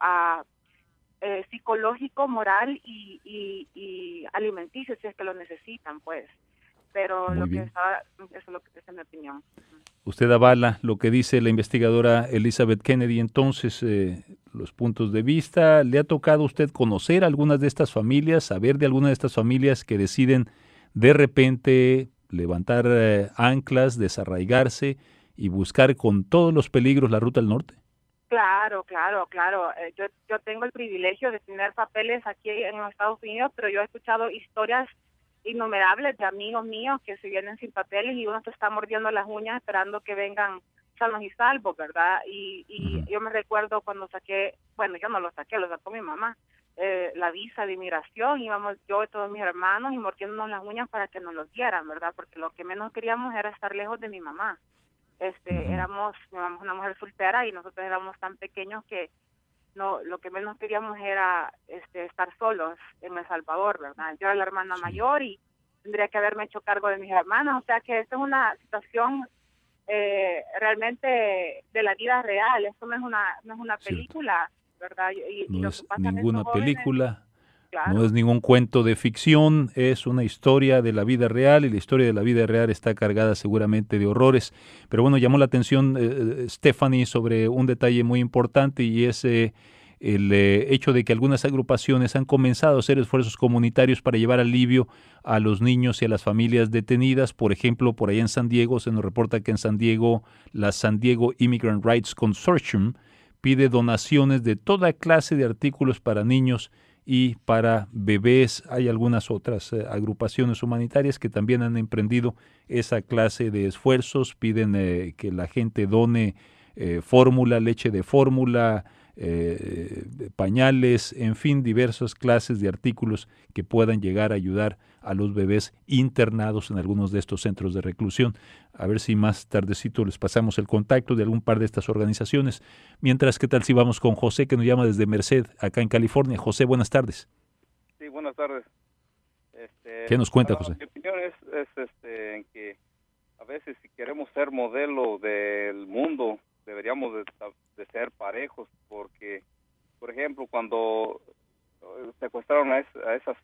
psicológico, moral y alimenticio si es que lo necesitan, pues. Pero esa es mi opinión. Usted avala lo que dice la investigadora Elizabeth Kennedy, entonces, los puntos de vista. ¿Le ha tocado a usted conocer algunas de estas familias, saber de algunas de estas familias que deciden de repente levantar anclas, desarraigarse y buscar con todos los peligros la ruta al norte? Claro. Yo tengo el privilegio de tener papeles aquí en los Estados Unidos, pero yo he escuchado historias innumerables de amigos míos que se vienen sin papeles y uno se está mordiendo las uñas esperando que vengan sanos y salvos, ¿verdad? Y yo me recuerdo cuando saqué, bueno, yo no lo saqué, lo sacó mi mamá, la visa de inmigración, íbamos yo y todos mis hermanos y mordiéndonos las uñas para que nos los dieran, ¿verdad? Porque lo que menos queríamos era estar lejos de mi mamá. Éramos una mujer soltera y nosotros éramos tan pequeños que no, lo que menos queríamos era estar solos en El Salvador, ¿verdad? Yo era la hermana mayor y tendría que haberme hecho cargo de mis hermanas, o sea que esta es una situación realmente de la vida real. Esto no es una película, ¿verdad? No es ninguna película, claro. No es ningún cuento de ficción, es una historia de la vida real y la historia de la vida real está cargada seguramente de horrores. Pero bueno, llamó la atención Stephanie sobre un detalle muy importante y es el hecho de que algunas agrupaciones han comenzado a hacer esfuerzos comunitarios para llevar alivio a los niños y a las familias detenidas. Por ejemplo, por allá en San Diego, se nos reporta que en San Diego, la San Diego Immigrant Rights Consortium pide donaciones de toda clase de artículos para niños y para bebés. Hay algunas otras agrupaciones humanitarias que también han emprendido esa clase de esfuerzos. Piden que la gente done fórmula, leche de fórmula, pañales, en fin, diversas clases de artículos que puedan llegar a ayudar a los bebés internados en algunos de estos centros de reclusión. A ver si más tardecito les pasamos el contacto de algún par de estas organizaciones. Mientras, ¿qué tal si vamos con José, que nos llama desde Merced, acá en California? José, buenas tardes. Sí, buenas tardes. ¿Qué nos cuenta, José? Mi opinión es en que a veces si queremos ser modelo del mundo, deberíamos de ser parejos, porque por ejemplo, cuando secuestraron a esas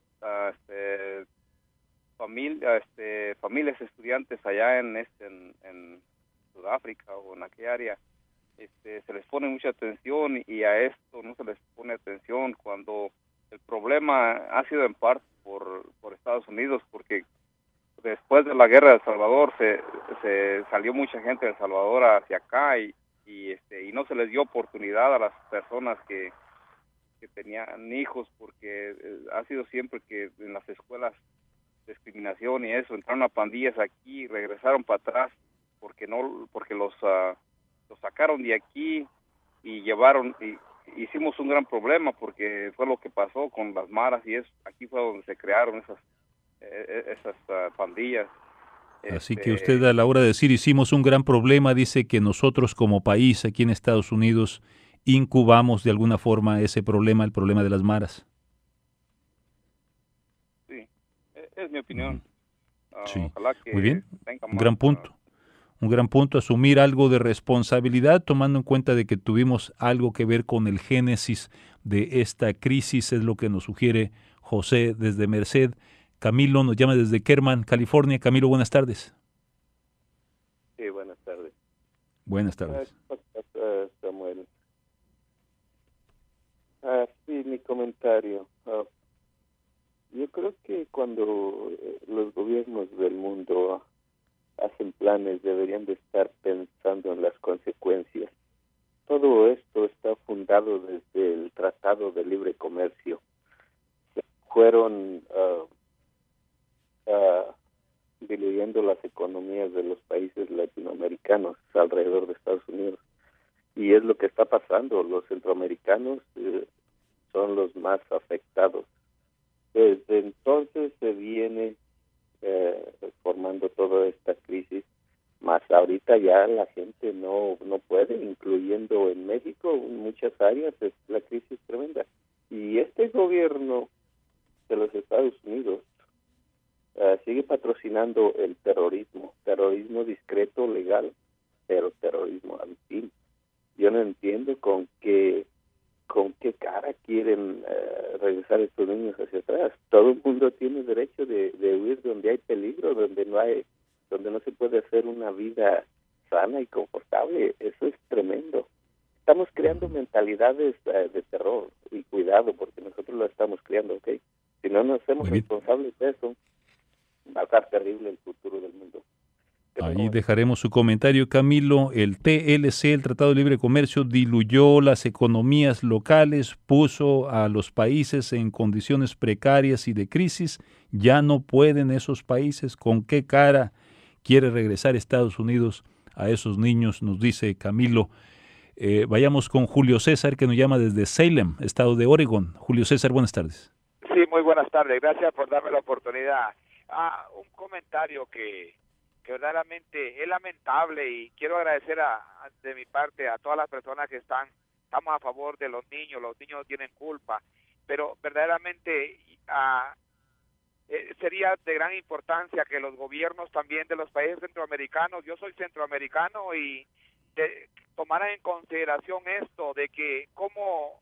familias estudiantes allá en Sudáfrica o en aquella área, se les pone mucha atención y a esto no se les pone atención cuando el problema ha sido en parte por Estados Unidos, porque después de la guerra de El Salvador se salió mucha gente de El Salvador hacia acá y no se les dio oportunidad a las personas que tenían hijos, porque ha sido siempre que en las escuelas discriminación y eso, entraron a pandillas aquí y regresaron para atrás porque los sacaron de aquí y hicimos un gran problema porque fue lo que pasó con las maras y eso, aquí fue donde se crearon esas pandillas. Así que usted, a la hora de decir hicimos un gran problema, dice que nosotros como país aquí en Estados Unidos incubamos de alguna forma ese problema, el problema de las maras. Sí, es mi opinión. Sí, ojalá que muy bien, tenga un gran punto. Un gran punto, asumir algo de responsabilidad, tomando en cuenta de que tuvimos algo que ver con el génesis de esta crisis, es lo que nos sugiere José desde Merced. Camilo nos llama desde Kerman, California. Camilo, buenas tardes. Sí, buenas tardes. Buenas tardes. Samuel. Sí, mi comentario. Yo creo que cuando los gobiernos del mundo hacen planes, deberían de estar pensando en las consecuencias. Todo esto está fundado desde el Tratado de Libre Comercio. Fueron diluyendo las economías de los países latinoamericanos alrededor de Estados Unidos. Y es lo que está pasando. Los centroamericanos son los más afectados. Desde entonces se viene formando toda esta crisis, más ahorita ya la gente no puede, incluyendo en México, en muchas áreas la crisis es tremenda. Y este gobierno de los Estados Unidos sigue patrocinando el terrorismo discreto, legal, pero terrorismo al fin. Yo no entiendo con qué cara quieren regresar estos niños hacia atrás. Todo el mundo tiene derecho de huir donde hay peligro, donde no se puede hacer una vida sana y confortable. Eso es tremendo. Estamos creando mentalidades de terror, y cuidado, porque nosotros lo estamos creando, ¿ok? Si no nos hacemos responsables de eso, va a estar terrible el futuro del mundo. Ahí dejaremos su comentario, Camilo. El TLC, el Tratado de Libre Comercio, diluyó las economías locales, puso a los países en condiciones precarias y de crisis. Ya no pueden esos países. ¿Con qué cara quiere regresar Estados Unidos a esos niños? Nos dice Camilo. Vayamos con Julio César, que nos llama desde Salem, estado de Oregon. Julio César, buenas tardes. Sí, muy buenas tardes. Gracias por darme la oportunidad. Un comentario que verdaderamente es lamentable, y quiero agradecer de mi parte a todas las personas que estamos a favor de los niños no tienen culpa, pero verdaderamente sería de gran importancia que los gobiernos también de los países centroamericanos, yo soy centroamericano, y tomaran en consideración esto de que como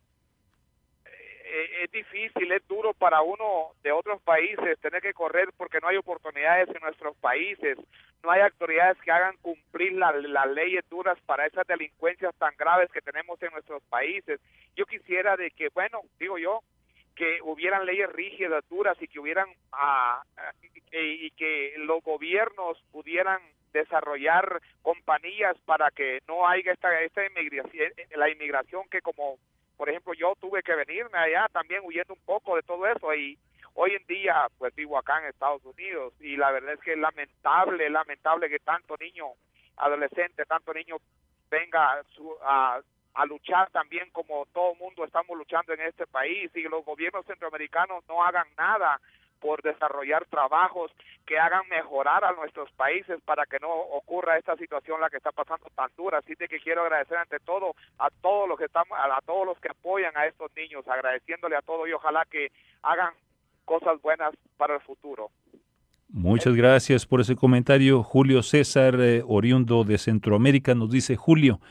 es difícil, es duro para uno de otros países tener que correr porque no hay oportunidades en nuestros países, no hay autoridades que hagan cumplir las leyes duras para esas delincuencias tan graves que tenemos en nuestros países. Yo quisiera de que, que hubieran leyes rígidas, duras, y que hubieran y que los gobiernos pudieran desarrollar compañías para que no haya esta inmigración, la inmigración que, como por ejemplo yo tuve que venirme allá también huyendo un poco de todo eso, y hoy en día pues vivo acá en Estados Unidos, y la verdad es que es lamentable que tanto niño adolescente, tanto niño venga a luchar también como todo el mundo estamos luchando en este país, y los gobiernos centroamericanos no hagan nada por desarrollar trabajos que hagan mejorar a nuestros países para que no ocurra esta situación la que está pasando tan dura. Así de que quiero agradecer ante todo a todos los que apoyan a estos niños, agradeciéndole a todos, y ojalá que hagan cosas buenas para el futuro. Muchas gracias por ese comentario, Julio César, oriundo de Centroamérica, nos dice Julio.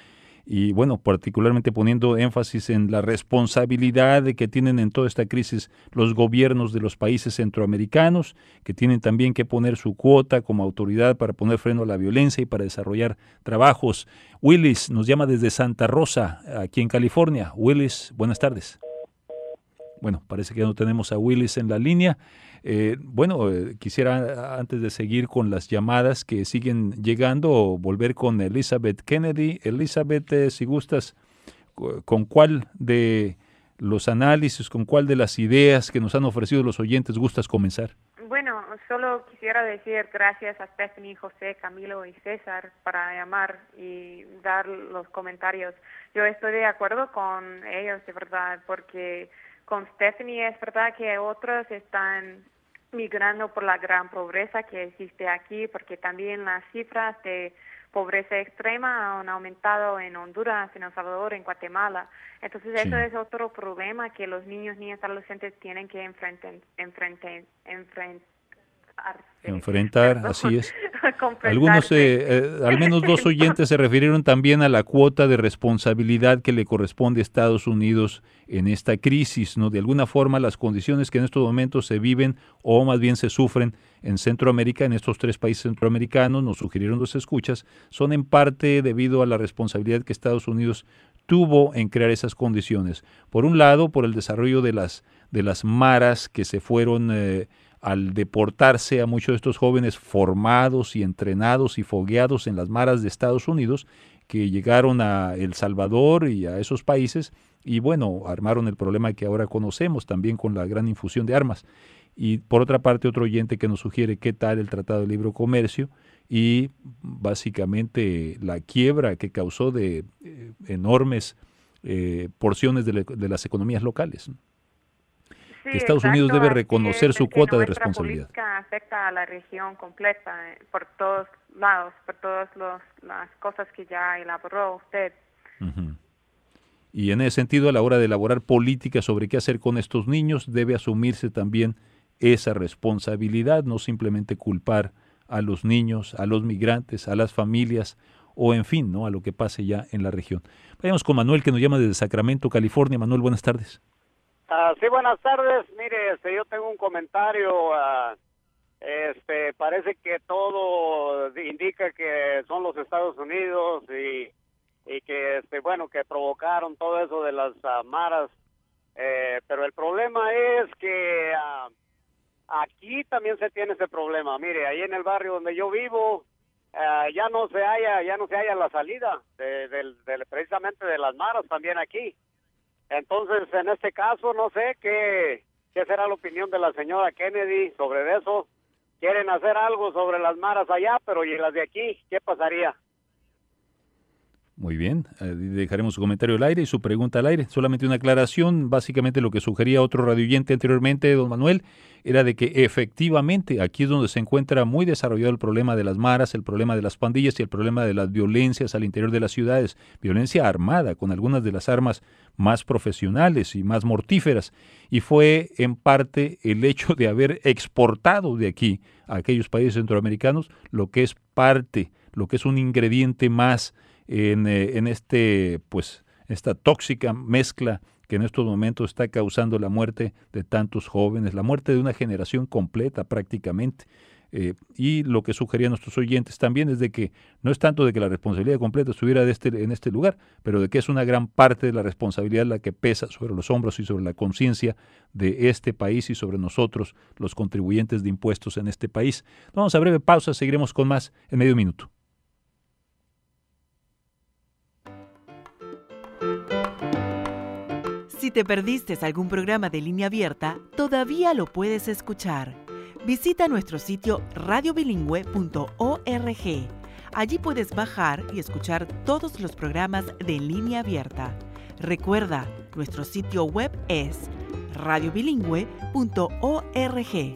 y bueno, particularmente poniendo énfasis en la responsabilidad que tienen en toda esta crisis los gobiernos de los países centroamericanos, que tienen también que poner su cuota como autoridad para poner freno a la violencia y para desarrollar trabajos. Willis nos llama desde Santa Rosa, aquí en California. Willis, buenas tardes. Bueno, parece que ya no tenemos a Willis en la línea. Quisiera, antes de seguir con las llamadas que siguen llegando, volver con Elizabeth Kennedy. Elizabeth, si gustas, ¿con cuál de los análisis, con cuál de las ideas que nos han ofrecido los oyentes gustas comenzar? Bueno, solo quisiera decir gracias a Stephanie, José, Camilo y César para llamar y dar los comentarios. Yo estoy de acuerdo con ellos, de verdad, porque con Stephanie es verdad que otros están migrando por la gran pobreza que existe aquí, porque también las cifras de pobreza extrema han aumentado en Honduras, en El Salvador, en Guatemala. Entonces eso es otro problema que los niños y adolescentes tienen que enfrentar, así es. Algunos, al menos dos oyentes se refirieron también a la cuota de responsabilidad que le corresponde a Estados Unidos en esta crisis, ¿no? De alguna forma las condiciones que en estos momentos se viven o más bien se sufren en Centroamérica, en estos 3 países centroamericanos, nos sugirieron los escuchas, son en parte debido a la responsabilidad que Estados Unidos tuvo en crear esas condiciones. Por un lado, por el desarrollo de las maras que se fueron al deportarse a muchos de estos jóvenes formados y entrenados y fogueados en las maras de Estados Unidos, que llegaron a El Salvador y a esos países y bueno, armaron el problema que ahora conocemos también con la gran infusión de armas. Y por otra parte, otro oyente que nos sugiere qué tal el Tratado de Libre Comercio y básicamente la quiebra que causó de enormes porciones de las economías locales. Sí, que Estados Unidos debe reconocer su cuota de responsabilidad. Nuestra política afecta a la región completa, por todos lados, por todas las cosas que ya elaboró usted. Uh-huh. Y en ese sentido, a la hora de elaborar políticas sobre qué hacer con estos niños, debe asumirse también esa responsabilidad, no simplemente culpar a los niños, a los migrantes, a las familias, o en fin, ¿no?, a lo que pase ya en la región. Vayamos con Manuel, que nos llama desde Sacramento, California. Manuel, buenas tardes. Sí, buenas tardes. Mire, yo tengo un comentario. Parece que todo indica que son los Estados Unidos y que, que provocaron todo eso de las maras. Pero el problema es que aquí también se tiene ese problema. Mire, ahí en el barrio donde yo vivo, ya no se halla la salida precisamente de las maras también aquí. Entonces, en este caso, no sé qué será la opinión de la señora Kennedy sobre eso. Quieren hacer algo sobre las maras allá, pero ¿y las de aquí? ¿Qué pasaría? Muy bien, dejaremos su comentario al aire y su pregunta al aire. Solamente una aclaración, básicamente lo que sugería otro radioyente anteriormente, don Manuel, era de que efectivamente aquí es donde se encuentra muy desarrollado el problema de las maras, el problema de las pandillas y el problema de las violencias al interior de las ciudades, violencia armada con algunas de las armas más profesionales y más mortíferas, y fue en parte el hecho de haber exportado de aquí a aquellos países centroamericanos lo que es parte, lo que es un ingrediente más en esta tóxica mezcla que en estos momentos está causando la muerte de tantos jóvenes, la muerte de una generación completa prácticamente. Y lo que sugerían nuestros oyentes también es de que no es tanto de que la responsabilidad completa estuviera en este lugar, pero de que es una gran parte de la responsabilidad la que pesa sobre los hombros y sobre la conciencia de este país y sobre nosotros, los contribuyentes de impuestos en este país. Vamos a breve pausa, seguiremos con más en medio minuto. Si te perdiste algún programa de Línea Abierta, todavía lo puedes escuchar. Visita nuestro sitio radiobilingüe.org. Allí puedes bajar y escuchar todos los programas de Línea Abierta. Recuerda, nuestro sitio web es radiobilingüe.org.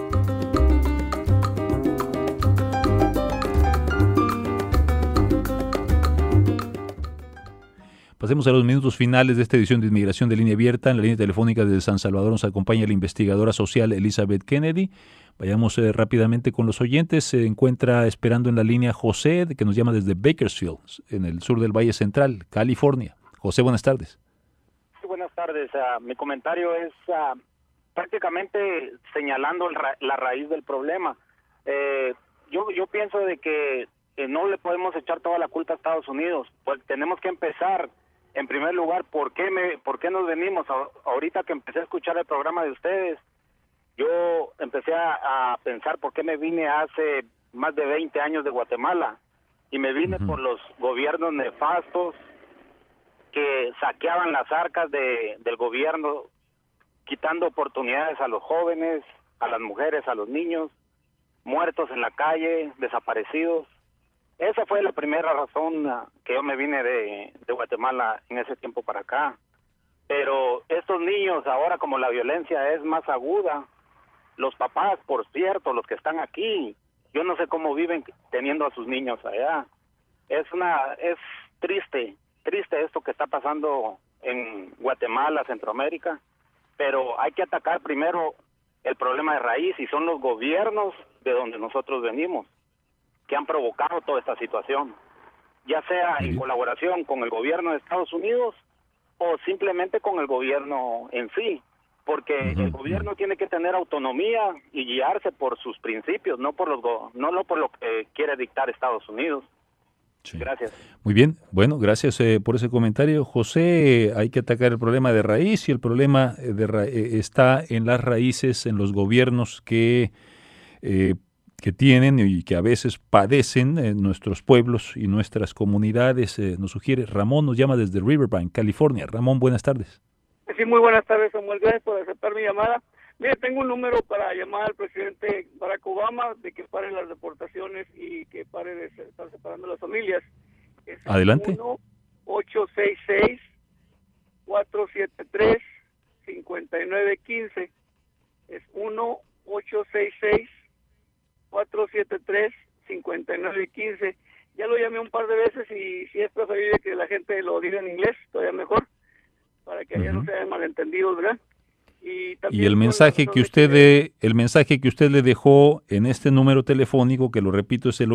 Pasemos a los minutos finales de esta edición de Inmigración de Línea Abierta. En la línea telefónica desde San Salvador nos acompaña la investigadora social Elizabeth Kennedy. Vayamos rápidamente con los oyentes. Se encuentra esperando en la línea José, que nos llama desde Bakersfield, en el sur del Valle Central, California. José, buenas tardes. Sí, buenas tardes. Mi comentario es prácticamente señalando la raíz del problema. Yo pienso de que no le podemos echar toda la culpa a Estados Unidos. Pues tenemos que empezar, en primer lugar, ¿por qué nos venimos? Ahorita que empecé a escuchar el programa de ustedes, yo empecé a pensar por qué me vine hace más de 20 años de Guatemala. Y me vine por los gobiernos nefastos que saqueaban las arcas del gobierno, quitando oportunidades a los jóvenes, a las mujeres, a los niños, muertos en la calle, desaparecidos. Esa fue la primera razón que yo me vine de Guatemala en ese tiempo para acá. Pero estos niños, ahora como la violencia es más aguda, los papás, por cierto, los que están aquí, yo no sé cómo viven teniendo a sus niños allá. Es triste esto que está pasando en Guatemala, Centroamérica, pero hay que atacar primero el problema de raíz, y son los gobiernos de donde nosotros venimos que han provocado toda esta situación, ya sea en colaboración con el gobierno de Estados Unidos o simplemente con el gobierno en sí, porque el gobierno tiene que tener autonomía y guiarse por sus principios, no por lo que quiere dictar Estados Unidos. Sí. Gracias. Muy bien, bueno, gracias por ese comentario, José. Hay que atacar el problema de raíz, y el problema está en las raíces, en los gobiernos que tienen y que a veces padecen nuestros pueblos y nuestras comunidades. Nos sugiere Ramón, nos llama desde Riverbank, California. Ramón, buenas tardes. Sí, muy buenas tardes, Samuel. Gracias por aceptar mi llamada. Mire, tengo un número para llamar al presidente Barack Obama de que pare las deportaciones y que pare de estar separando las familias. Es Adelante. 1-866-473-5915. Es 1-866-473-5915. Ya lo llamé un par de veces, y si es preferible que la gente lo diga en inglés, todavía mejor, para que allá no se hayan malentendidos, ¿verdad? Y el mensaje que usted le dejó en este número telefónico, que lo repito, es el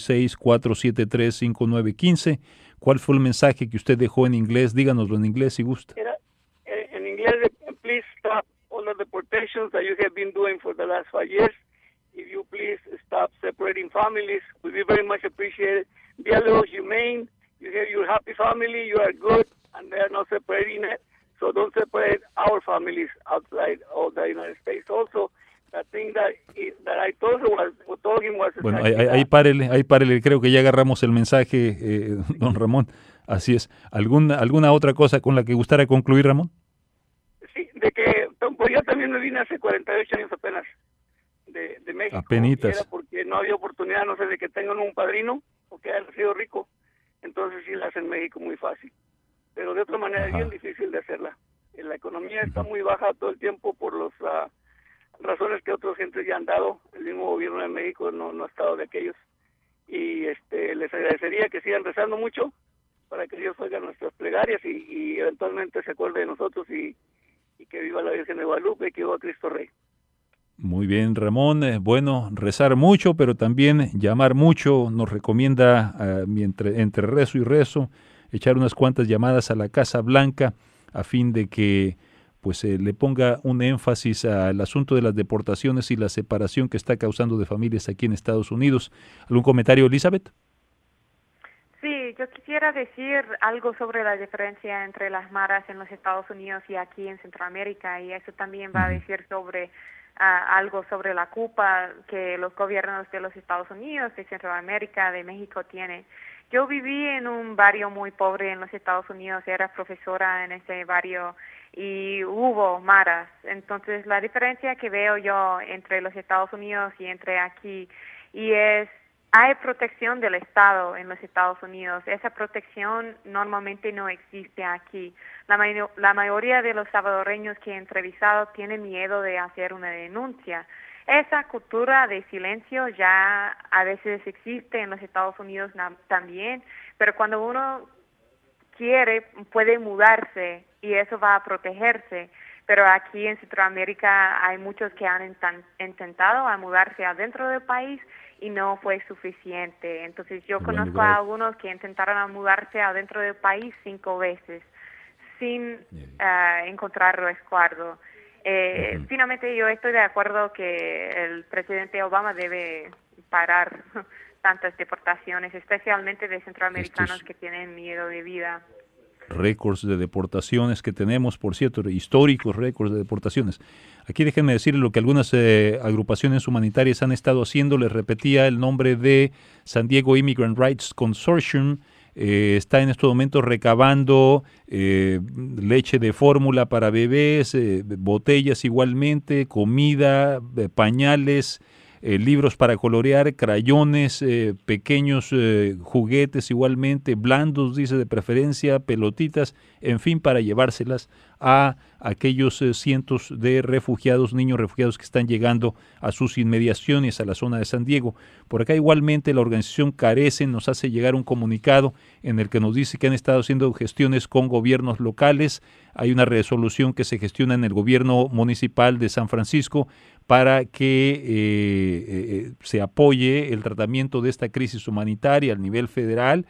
866-473-5915. ¿Cuál fue el mensaje que usted dejó en inglés? Díganoslo en inglés si gusta. Era en inglés: please stop all the deportations that you have been doing for the last 5 years. If you please stop separating families, we'd be very much appreciated. Be a little humane. You have your happy family, you are good, and they are not separating it. So don't separate our families outside of the United States. Also, the thing that I told him was... Bueno, ahí párele, creo que ya agarramos el mensaje, don Ramón. Así es. ¿Alguna otra cosa con la que gustara concluir, Ramón? Sí, de que pues yo también me vine hace 48 años apenas de México. Apenitas. Era porque no había oportunidad, no sé, de que tengan un padrino o que hayan sido rico. Entonces sí la hacen en México muy fácil. Pero de otra manera es bien difícil de hacerla. La economía está muy baja todo el tiempo por las razones que otros gentes ya han dado. El mismo gobierno de México no ha estado de aquellos. Y les agradecería que sigan rezando mucho para que Dios oiga nuestras plegarias y eventualmente se acuerde de nosotros, y que viva la Virgen de Guadalupe y que viva Cristo Rey. Muy bien, Ramón. Bueno, rezar mucho, pero también llamar mucho. Nos recomienda, entre rezo y rezo, echar unas cuantas llamadas a la Casa Blanca a fin de que le ponga un énfasis al asunto de las deportaciones y la separación que está causando de familias aquí en Estados Unidos. ¿Algún comentario, Elizabeth? Sí, yo quisiera decir algo sobre la diferencia entre las maras en los Estados Unidos y aquí en Centroamérica, y eso también va a decir sobre algo sobre la culpa que los gobiernos de los Estados Unidos, de Centroamérica, de México tienen. Yo viví en un barrio muy pobre en los Estados Unidos, era profesora en ese barrio y hubo maras. Entonces la diferencia que veo yo entre los Estados Unidos y entre aquí, y hay protección del Estado en los Estados Unidos. Esa protección normalmente no existe aquí. La mayoría de los salvadoreños que he entrevistado tienen miedo de hacer una denuncia. Esa cultura de silencio ya a veces existe en los Estados Unidos también, pero cuando uno quiere puede mudarse y eso va a protegerse. Pero aquí en Centroamérica hay muchos que han intentado a mudarse adentro del país y no fue suficiente. Entonces yo conozco a algunos que intentaron a mudarse adentro del país 5 veces sin encontrar resguardo. Finalmente yo estoy de acuerdo que el presidente Obama debe parar tantas deportaciones, especialmente de centroamericanos que tienen miedo de vida. Récords de deportaciones que tenemos, por cierto, históricos récords de deportaciones. Aquí déjenme decir lo que algunas agrupaciones humanitarias han estado haciendo. Les repetía el nombre de San Diego Immigrant Rights Consortium. Está en estos momentos recabando leche de fórmula para bebés, botellas igualmente, comida, pañales, libros para colorear, crayones, pequeños juguetes igualmente, blandos, dice de preferencia, pelotitas, en fin, para llevárselas a aquellos cientos de refugiados, niños refugiados que están llegando a sus inmediaciones, a la zona de San Diego. Por acá igualmente la organización Carecen nos hace llegar un comunicado en el que nos dice que han estado haciendo gestiones con gobiernos locales. Hay una resolución que se gestiona en el gobierno municipal de San Francisco para que se apoye el tratamiento de esta crisis humanitaria al nivel federal.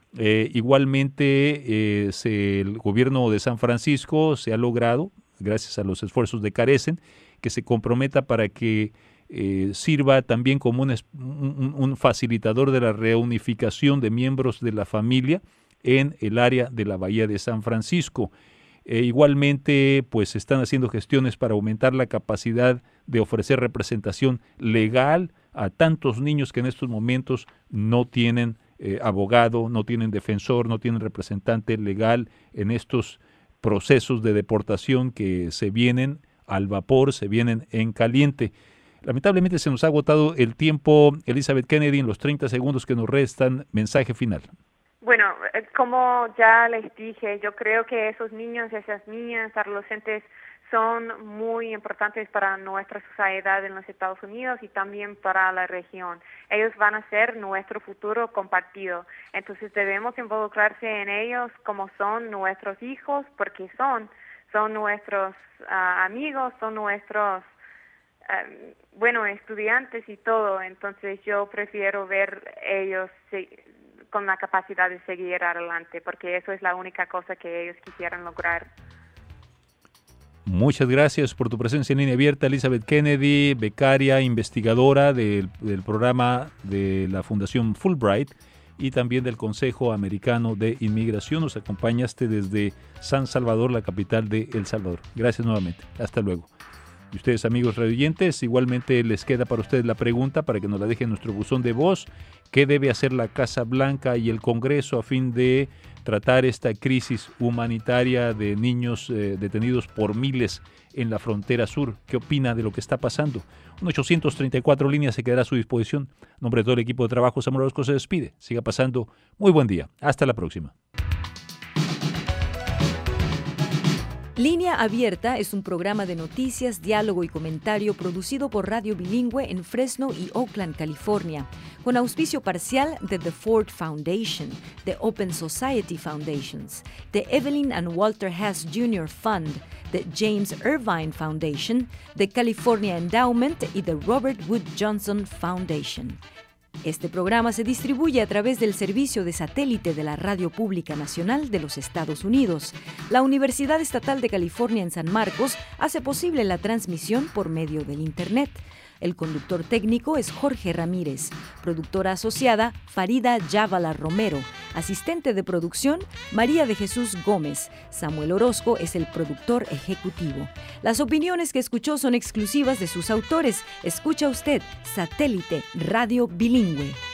Igualmente el gobierno de San Francisco se ha logrado, gracias a los esfuerzos de Carecen, que se comprometa para que sirva también como un facilitador de la reunificación de miembros de la familia en el área de la Bahía de San Francisco. Igualmente, pues están haciendo gestiones para aumentar la capacidad de ofrecer representación legal a tantos niños que en estos momentos no tienen abogado, no tienen defensor, no tienen representante legal en estos procesos de deportación que se vienen al vapor, se vienen en caliente. Lamentablemente se nos ha agotado el tiempo. Elizabeth Kennedy, en los 30 segundos que nos restan, mensaje final. Bueno, como ya les dije, yo creo que esos niños, esas niñas, adolescentes son muy importantes para nuestra sociedad en los Estados Unidos y también para la región. Ellos van a ser nuestro futuro compartido. Entonces debemos involucrarse en ellos como son nuestros hijos, porque son nuestros amigos, son nuestros estudiantes y todo. Entonces yo prefiero ver ellos con la capacidad de seguir adelante, porque eso es la única cosa que ellos quisieran lograr. Muchas gracias por tu presencia en Línea Abierta, Elizabeth Kennedy, becaria, investigadora del programa de la Fundación Fulbright y también del Consejo Americano de Inmigración. Nos acompañaste desde San Salvador, la capital de El Salvador. Gracias nuevamente. Hasta luego. Y ustedes, amigos radioyentes, igualmente les queda para ustedes la pregunta para que nos la dejen en nuestro buzón de voz. ¿Qué debe hacer la Casa Blanca y el Congreso a fin de tratar esta crisis humanitaria de niños detenidos por miles en la frontera sur? ¿Qué opina de lo que está pasando? 834 líneas se quedará a su disposición. En nombre de todo el equipo de trabajo, Samuel Orozco se despide. Siga pasando muy buen día. Hasta la próxima. Línea Abierta es un programa de noticias, diálogo y comentario producido por Radio Bilingüe en Fresno y Oakland, California, con auspicio parcial de The Ford Foundation, The Open Society Foundations, The Evelyn and Walter Hess Jr. Fund, The James Irvine Foundation, The California Endowment y The Robert Wood Johnson Foundation. Este programa se distribuye a través del servicio de satélite de la Radio Pública Nacional de los Estados Unidos. La Universidad Estatal de California en San Marcos hace posible la transmisión por medio del Internet. El conductor técnico es Jorge Ramírez, productora asociada Farida Yavala Romero, asistente de producción María de Jesús Gómez. Samuel Orozco es el productor ejecutivo. Las opiniones que escuchó son exclusivas de sus autores. Escucha usted Satélite Radio Bilingüe.